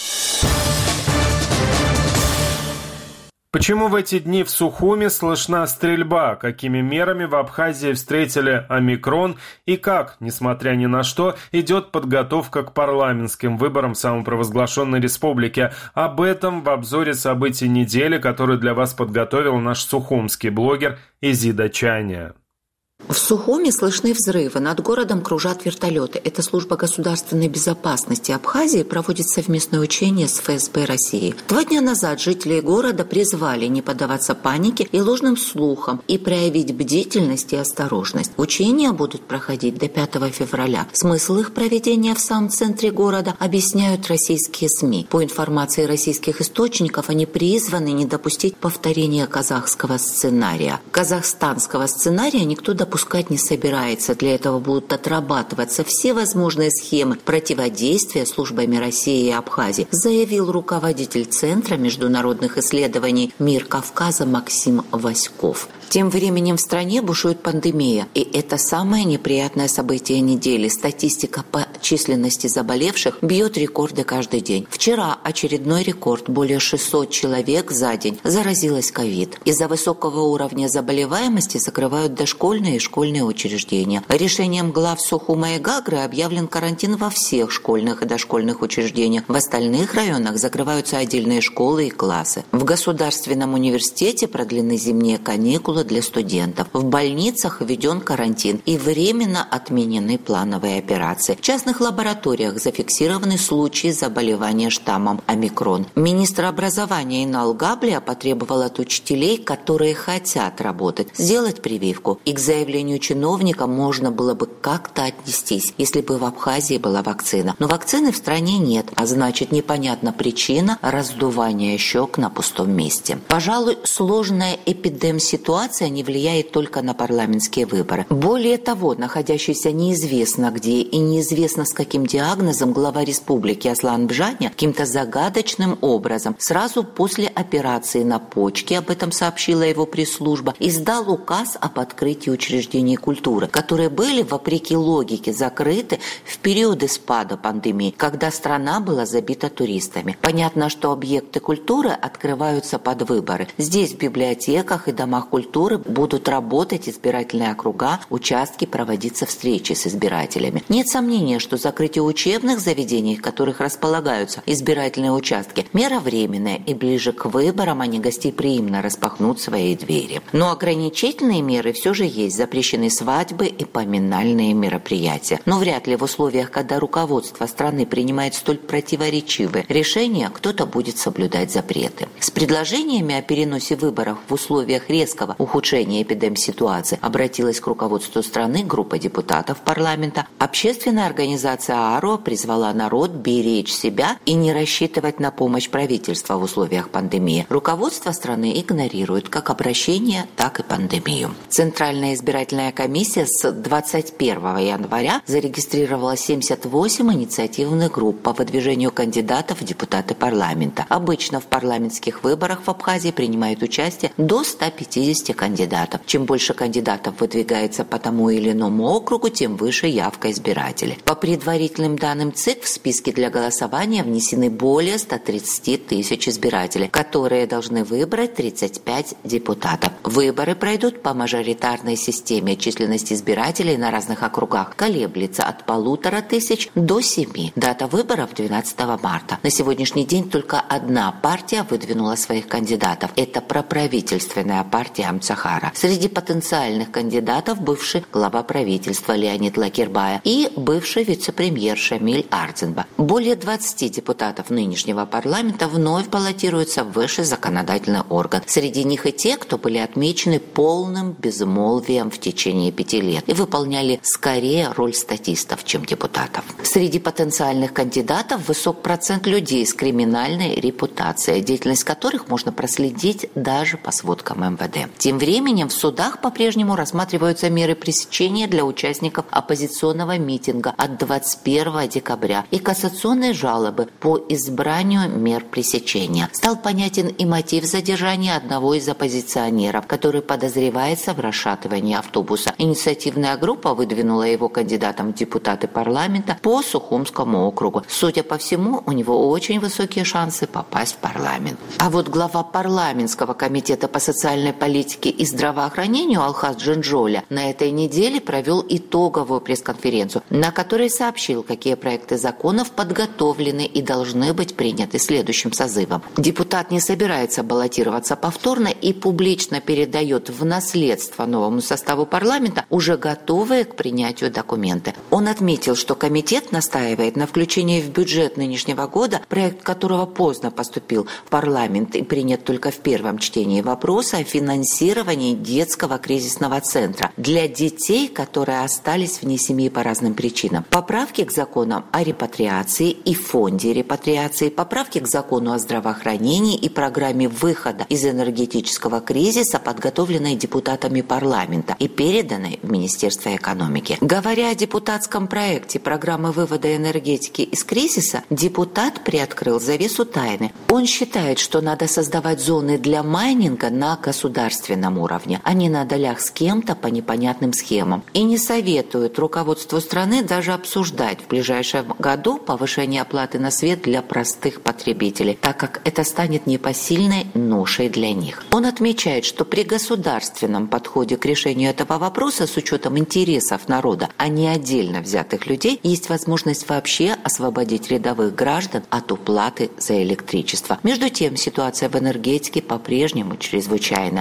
A: Почему в эти дни в Сухуми слышна стрельба? Какими мерами в Абхазии встретили омикрон? И как, несмотря ни на что, идет подготовка к парламентским выборам самопровозглашенной республики? Об этом в обзоре событий недели, который для вас подготовил наш сухумский блогер Изида Чайня.
W: В Сухуми слышны взрывы, над городом кружат вертолеты. Это служба государственной безопасности Абхазии проводит совместное учение с ФСБ России. 2 дня назад жители города призвали не поддаваться панике и ложным слухам и проявить бдительность и осторожность. Учения будут проходить до 5 февраля. Смысл их проведения в самом центре города объясняют российские СМИ. По информации российских источников, они призваны не допустить повторения казахского сценария. Казахстанского сценария никто допускать не собирается. Для этого будут отрабатываться все возможные схемы противодействия службами России и Абхазии, заявил руководитель Центра международных исследований «Мир Кавказа» Максим Васьков. Тем временем в стране бушует пандемия, и это самое неприятное событие недели. Статистика по численности заболевших бьет рекорды каждый день. Вчера очередной рекорд. Более 600 человек за день заразилось ковид. Из-за высокого уровня заболеваемости закрывают дошкольные и школьные учреждения. Решением глав Сухума и Гагры объявлен карантин во всех школьных и дошкольных учреждениях. В остальных районах закрываются отдельные школы и классы. В Государственном университете продлены зимние каникулы каникулы для студентов. В больницах введен карантин и временно отменены плановые операции. В частных лабораториях зафиксированы случаи заболевания штаммом омикрон. Министр образования Инал Габлия потребовал от учителей, которые хотят работать, сделать прививку. И к заявлению чиновника можно было бы как-то отнестись, если бы в Абхазии была вакцина. Но вакцины в стране нет, а значит непонятна причина раздувания щек на пустом месте. Пожалуй, сложная эпидемситуация не влияет только на парламентские выборы. Более того, находящийся неизвестно где и неизвестно с каким диагнозом глава республики Аслан Бжаня каким-то загадочным образом сразу после операции на почке, об этом сообщила его пресс-служба, издал указ об открытии учреждений культуры, которые были, вопреки логике, закрыты в периоды спада пандемии, когда страна была забита туристами. Понятно, что объекты культуры открываются под выборы. Здесь, в библиотеках и домах культуры, будут работать избирательные округа, участки, проводиться встречи с избирателями. Нет сомнения, что закрытие учебных заведений, в которых располагаются избирательные участки, мера временная, и ближе к выборам они гостеприимно распахнут свои двери. Но ограничительные меры все же есть. Запрещены свадьбы и поминальные мероприятия. Но вряд ли в условиях, когда руководство страны принимает столь противоречивые решения, кто-то будет соблюдать запреты. С предложениями о переносе выборов в условиях резкого ухудшения эпидемситуации обратилась к руководству страны группа депутатов парламента. Общественная организация АРО призвала народ беречь себя и не рассчитывать на помощь правительства в условиях пандемии. Руководство страны игнорирует как обращение, так и пандемию. Центральная избирательная комиссия с 21 января зарегистрировала 78 инициативных групп по выдвижению кандидатов в депутаты парламента. Обычно в парламентских выборах в Абхазии принимают участие до 150 кандидатов. Чем больше кандидатов выдвигается по тому или иному округу, тем выше явка избирателей. По предварительным данным ЦИК, в списке для голосования внесены более 130 тысяч избирателей, которые должны выбрать 35 депутатов. Выборы пройдут по мажоритарной системе. Численность избирателей на разных округах колеблется от 1500 до 7. Дата выборов 12 марта. На сегодняшний день только одна партия выдвинула своих кандидатов. Это проправительственная партия Амцахара. Среди потенциальных кандидатов бывший глава правительства Леонид Лакербая и бывший вице-премьер Шамиль Ардзенба. Более 20 депутатов нынешнего парламента вновь баллотируются в высший законодательный орган. Среди них и те, кто были отмечены полным безмолвием в течение 5 лет и выполняли скорее роль статистов, чем депутатов. Среди потенциальных кандидатов высок процент людей с криминальной репутацией, деятельность которых можно проследить даже по сводкам МВД. Тем временем в судах по-прежнему рассматриваются меры пресечения для участников оппозиционного митинга от 21 декабря и кассационные жалобы по избранию мер пресечения. Стал понятен и мотив задержания одного из оппозиционеров, который подозревается в расшатывании автобуса. Инициативная группа выдвинула его кандидатом в депутаты парламента по Сухумскому округу. Судя по всему, у него очень высокие шансы попасть в парламент. А вот глава парламентского комитета по социальной политике и здравоохранению Алхаз Джинджоля на этой неделе провел итоговую пресс-конференцию, на которой сообщил, какие проекты законов подготовлены и должны быть приняты следующим созывом. Депутат не собирается баллотироваться повторно и публично передает в наследство новому составу парламента уже готовые к принятию документы. Он отметил, что комитет настаивает на включении в бюджет нынешнего года, проект которого поздно поступил в парламент и принят только в первом чтении, вопроса о финансировании детского кризисного центра для детей, которые остались вне семьи по разным причинам. Поправки к законам о репатриации и фонде репатриации, поправки к закону о здравоохранении и программе выхода из энергетического кризиса, подготовленной депутатами парламента и переданной в Министерство экономики. Говоря о депутатском проекте программы вывода энергетики из кризиса, депутат приоткрыл завесу тайны. Он считает, что надо создавать зоны для майнинга на государственном уровне, а не на долях с кем-то по непонятным схемам. И не советует руководству страны даже обсуждать в ближайшем году повышение оплаты на свет для простых потребителей, так как это станет непосильной ношей для них. Он отмечает, что при государственном подходе к решению этого вопроса с учетом интересов народа, а не отдельно взятых людей, есть возможность вообще освободить рядовых граждан от уплаты за электричество. Между тем, ситуация в энергетике по-прежнему чрезвычайная. Постоянно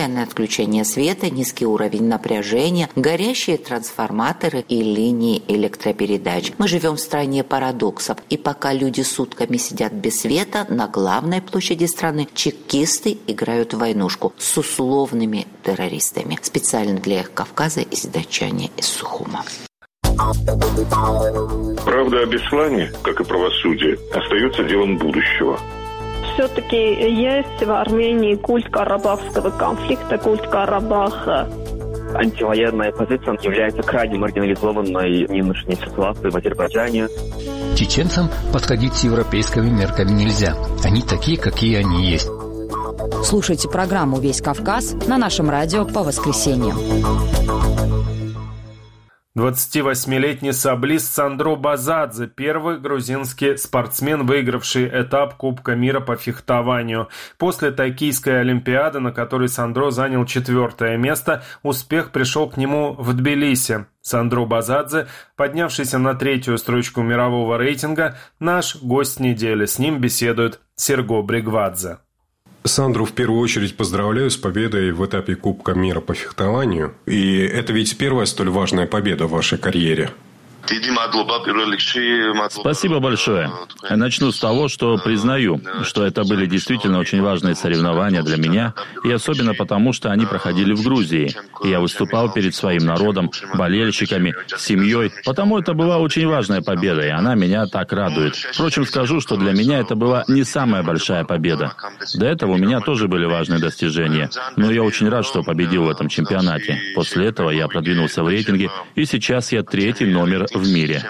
W: постоянное отключение света, низкий уровень напряжения, горящие трансформаторы и линии электропередач. Мы живем в стране парадоксов, и пока люди сутками сидят без света, на главной площади страны чекисты играют в войнушку с условными террористами. Специально для «Эхо Кавказа» из датчане из Сухума.
E: Правда о Беслане, как и правосудие, остается делом будущего.
F: Все-таки есть в Армении культ карабахского конфликта, культ Карабаха.
J: Антивоенная позиция является крайне маргинализованной в нынешней ситуации в Азербайджане.
X: Чеченцам подходить с европейскими мерками нельзя. Они такие, какие они есть.
T: Слушайте программу «Весь Кавказ» на нашем радио по воскресеньям.
A: 28-летний саблист Сандро Базадзе, первый грузинский спортсмен, выигравший этап Кубка мира по фехтованию. После Токийской олимпиады, на которой Сандро занял 4-е место, успех пришел к нему в Тбилиси. Сандро Базадзе, поднявшийся на 3-ю строчку мирового рейтинга, наш гость недели. С ним беседует Серго Бригвадзе.
C: Сандру в первую очередь поздравляю с победой в этапе Кубка мира по фехтованию. И это ведь первая столь важная победа в вашей карьере.
N: Спасибо большое. Начну с того, что признаю, что это были действительно очень важные соревнования для меня, и особенно потому, что они проходили в Грузии. И я выступал перед своим народом, болельщиками, семьей, потому это была очень важная победа, и она меня так радует. Впрочем, скажу, что для меня это была не самая большая победа. До этого у меня тоже были важные достижения, но я очень рад, что победил в этом чемпионате. После этого я продвинулся в рейтинге, и сейчас я 3-й номер в мире.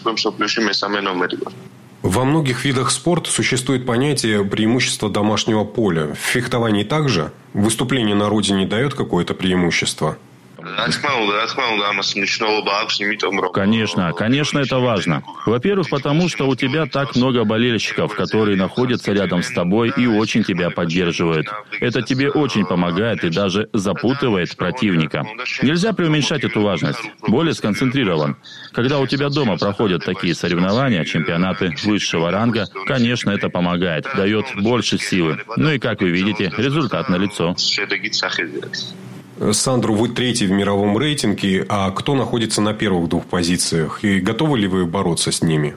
C: Во многих видах спорта существует понятие преимущества домашнего поля. В фехтовании также выступление на родине дает какое-то преимущество?
N: Конечно, это важно. Во-первых, потому что у тебя так много болельщиков, которые находятся рядом с тобой и очень тебя поддерживают. Это тебе очень помогает и даже запутывает противника. Нельзя преуменьшать эту важность. Более сконцентрирован. Когда у тебя дома проходят такие соревнования, чемпионаты высшего ранга, конечно, это помогает, дает больше силы. Ну и, как вы видите, результат налицо.
C: Сандро, вы 3-й в мировом рейтинге, а кто находится на первых 2 позициях? И готовы ли вы бороться с ними?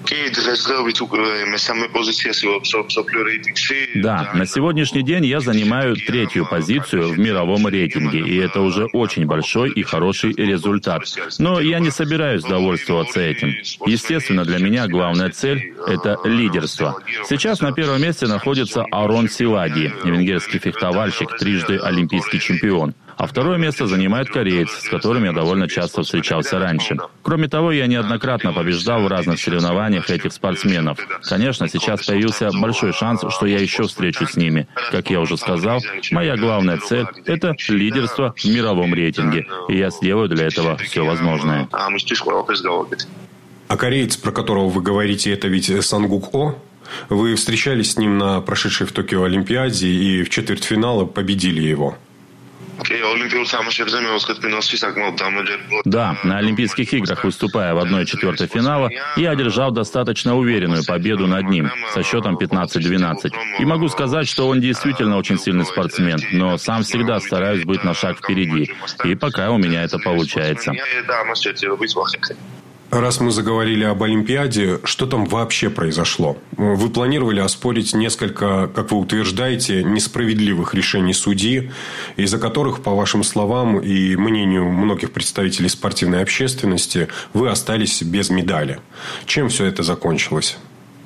N: Да, на сегодняшний день я занимаю 3-ю позицию в мировом рейтинге, и это уже очень большой и хороший результат. Но я не собираюсь довольствоваться этим. Естественно, для меня главная цель – это лидерство. Сейчас на 1-м месте находится Арон Силади, венгерский фехтовальщик, 3-й олимпийский чемпион. А 2-е место занимает кореец, с которым я довольно часто встречался раньше. Кроме того, я неоднократно побеждал в разных соревнованиях этих спортсменов. Конечно, сейчас появился большой шанс, что я еще встречусь с ними. Как я уже сказал, моя главная цель – это лидерство в мировом рейтинге. И я сделаю для этого все возможное.
C: А кореец, про которого вы говорите, это ведь Сангук О? Вы встречались с ним на прошедшей в Токио Олимпиаде и в четвертьфинале победили его.
N: Да, на Олимпийских играх, выступая в 1/4 финала, я одержал достаточно уверенную победу над ним со счетом 15-12. И могу сказать, что он действительно очень сильный спортсмен, но сам всегда стараюсь быть на шаг впереди. И пока у меня это получается.
C: Раз мы заговорили об Олимпиаде, что там вообще произошло? Вы планировали оспорить несколько, как вы утверждаете, несправедливых решений судьи, из-за которых, по вашим словам и мнению многих представителей спортивной общественности, вы остались без медали. Чем все это закончилось?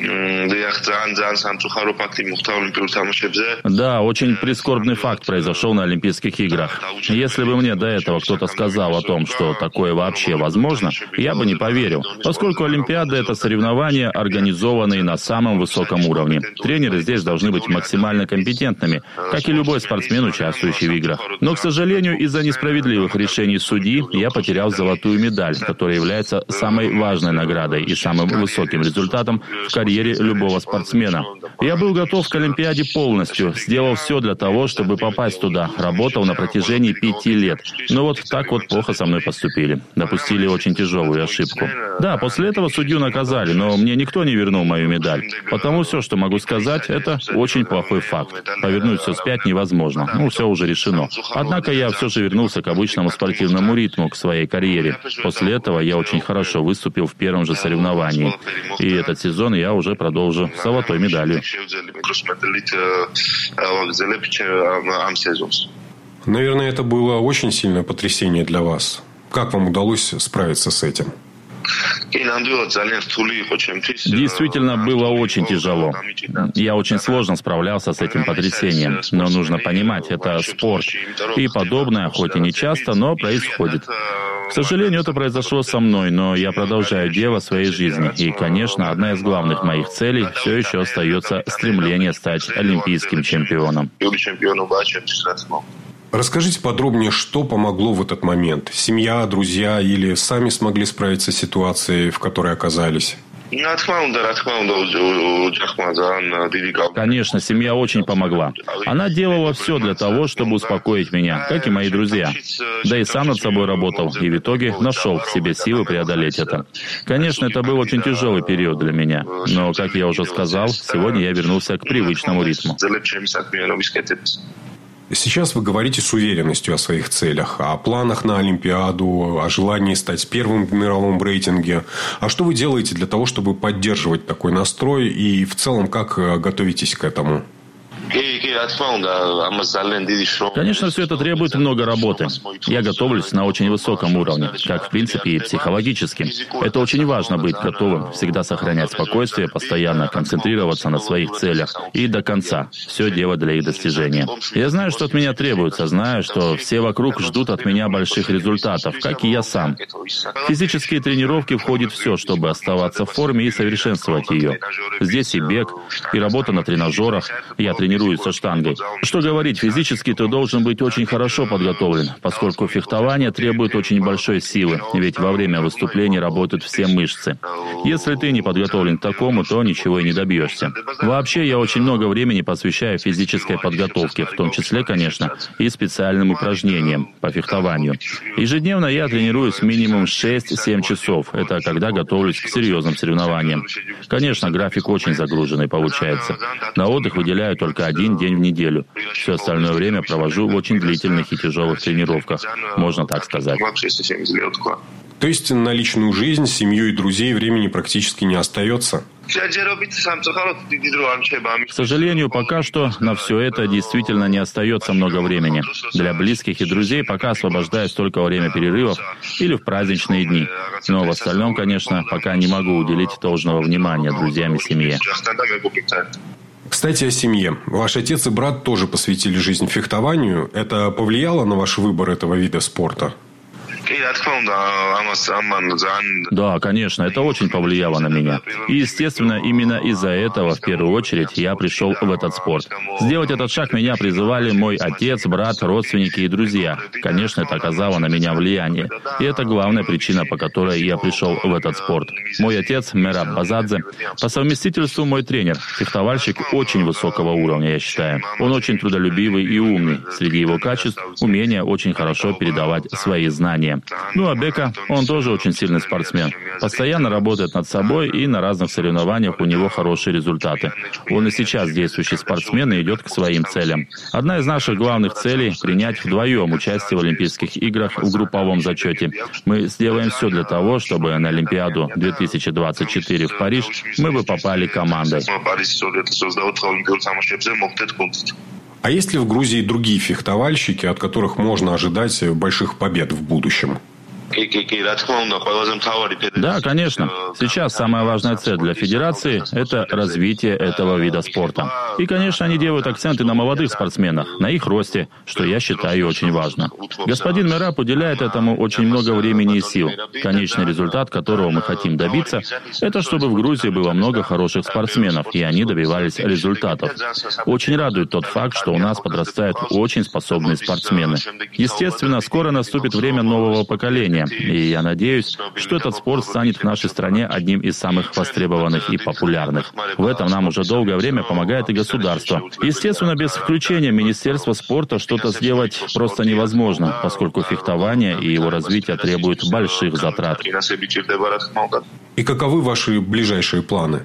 N: Да, очень прискорбный факт произошел на Олимпийских играх. Если бы мне до этого кто-то сказал о том, что такое вообще возможно, я бы не поверил, поскольку Олимпиада – это соревнования, организованные на самом высоком уровне. Тренеры здесь должны быть максимально компетентными, как и любой спортсмен, участвующий в играх. Но, к сожалению, из-за несправедливых решений судьи я потерял золотую медаль, которая является самой важной наградой и самым высоким результатом в карьере карьере любого спортсмена. Я был готов к Олимпиаде полностью, сделал все для того, чтобы попасть туда, работал на протяжении 5 лет. Но вот так вот плохо со мной поступили. Допустили очень тяжелую ошибку. Да, после этого судью наказали, но мне никто не вернул мою медаль. Потому все, что могу сказать, это очень плохой факт. Повернуть все вспять невозможно. Все уже решено. Однако я все же вернулся к обычному спортивному ритму, к своей карьере. После этого я очень хорошо выступил в первом же соревновании. И этот сезон я уже продолжу с золотой медалью.
C: Наверное, это было очень сильное потрясение для вас. Как вам удалось справиться с этим?
N: Действительно, было очень тяжело. Я очень сложно справлялся с этим потрясением. Но нужно понимать, это спорт. И подобное, хоть и не часто, но происходит. К сожалению, это произошло со мной, но я продолжаю дело своей жизни. И, конечно, одна из главных моих целей все еще остается стремление стать олимпийским чемпионом.
C: Расскажите подробнее, что помогло в этот момент? Семья, друзья или сами смогли справиться с ситуацией, в которой оказались?
N: Конечно, семья очень помогла. Она делала все для того, чтобы успокоить меня, как и мои друзья. Да и сам над собой работал, и в итоге нашел в себе силы преодолеть это. Конечно, это был очень тяжелый период для меня. Но, как я уже сказал, сегодня я вернулся к привычному ритму.
C: Сейчас вы говорите с уверенностью о своих целях, о планах на Олимпиаду, о желании стать первым в мировом рейтинге. А что вы делаете для того, чтобы поддерживать такой настрой и в целом как готовитесь к этому?
N: Конечно, все это требует много работы. Я готовлюсь на очень высоком уровне, как в принципе и психологически. Это очень важно быть готовым, всегда сохранять спокойствие, постоянно концентрироваться на своих целях и до конца все делать для их достижения. Я знаю, что от меня требуется, знаю, что все вокруг ждут от меня больших результатов, как и я сам. В физические тренировки входит все, чтобы оставаться в форме и совершенствовать ее. Здесь и бег, и работа на тренажерах. Я тренируюсь со штангой. Что говорить, физически ты должен быть очень хорошо подготовлен, поскольку фехтование требует очень большой силы, ведь во время выступлений работают все мышцы. Если ты не подготовлен к такому, то ничего и не добьешься. Вообще, я очень много времени посвящаю физической подготовке, в том числе, конечно, и специальным упражнениям по фехтованию. Ежедневно я тренируюсь минимум 6-7 часов. Это когда готовлюсь к серьезным соревнованиям. Конечно, график очень загруженный получается. На отдых выделяю только 1 день в неделю. Все остальное время провожу в очень длительных и тяжелых тренировках, можно так сказать.
C: То есть на личную жизнь, семью и друзей времени практически не остается?
N: К сожалению, пока что на все это действительно не остается много времени. Для близких и друзей пока освобождаюсь только во время перерывов или в праздничные дни. Но в остальном, конечно, пока не могу уделить должного внимания друзьям и семье.
C: Кстати, о семье. Ваш отец и брат тоже посвятили жизнь фехтованию. Это повлияло на ваш выбор этого вида спорта?
N: Да, конечно, это очень повлияло на меня. И, естественно, именно из-за этого, в первую очередь, я пришел в этот спорт. Сделать этот шаг меня призывали мой отец, брат, родственники и друзья. Конечно, это оказало на меня влияние. И это главная причина, по которой я пришел в этот спорт. Мой отец, Мераб Базадзе, по совместительству мой тренер, фехтовальщик очень высокого уровня, я считаю. Он очень трудолюбивый и умный. Среди его качеств – умение очень хорошо передавать свои знания. Ну а Бека, он тоже очень сильный спортсмен. Постоянно работает над собой, и на разных соревнованиях у него хорошие результаты. Он и сейчас действующий спортсмен и идет к своим целям. Одна из наших главных целей – принять вдвоем участие в Олимпийских играх в групповом зачете. Мы сделаем все для того, чтобы на Олимпиаду 2024 в Париж мы бы попали командой.
C: А есть ли в Грузии другие фехтовальщики, от которых можно ожидать больших побед в будущем?
N: Да, конечно. Сейчас самая важная цель для федерации – это развитие этого вида спорта. И, конечно, они делают акценты на молодых спортсменах, на их росте, что я считаю очень важно. Господин Мераб уделяет этому очень много времени и сил. Конечный результат, которого мы хотим добиться, это чтобы в Грузии было много хороших спортсменов, и они добивались результатов. Очень радует тот факт, что у нас подрастают очень способные спортсмены. Естественно, скоро наступит время нового поколения, стране. И я надеюсь, что этот спорт станет в нашей стране одним из самых востребованных и популярных. В этом нам уже долгое время помогает и государство. Естественно, без включения Министерства спорта что-то сделать просто невозможно, поскольку фехтование и его развитие требует больших затрат.
C: И каковы ваши ближайшие планы?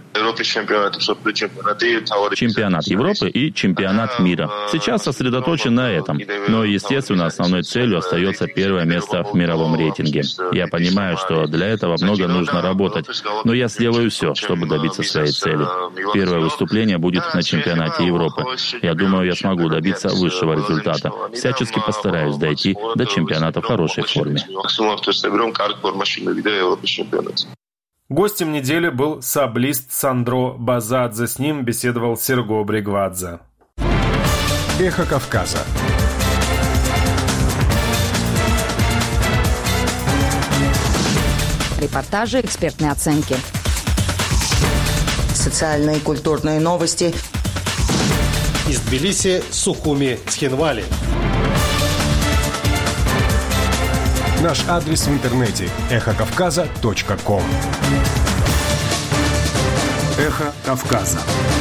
N: Чемпионат Европы и чемпионат мира. Сейчас сосредоточен на этом. Но, естественно, основной целью остается первое место в мировом рейтинге. Я понимаю, что для этого много нужно работать, но я сделаю все, чтобы добиться своей цели. Первое выступление будет на чемпионате Европы. Я думаю, я смогу добиться высшего результата. Всячески постараюсь дойти до чемпионата в хорошей форме.
A: Гостем недели был саблист Сандро Базадзе. С ним беседовал Серго Бригвадзе.
I: Эхо Кавказа.
T: Репортажи, экспертные оценки.
G: Социальные и культурные новости.
B: Из Тбилиси, Сухуми, Цхинвали.
I: Наш адрес в интернете – эхокавказа.ком.
A: Эхо Кавказа.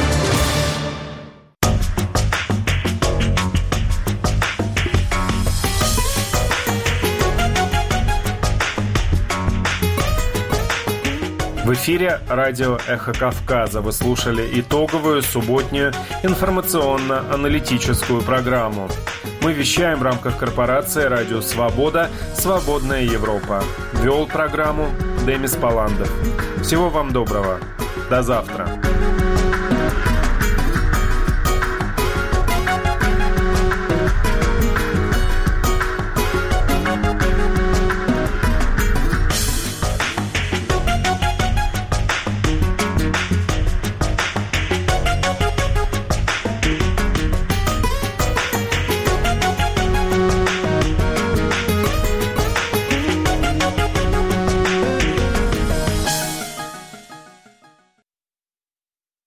A: В эфире радио «Эхо Кавказа». Вы слушали итоговую субботнюю информационно-аналитическую программу. Мы вещаем в рамках корпорации «Радио Свобода. Свободная Европа». Вел программу Демис Паландов. Всего вам доброго. До завтра.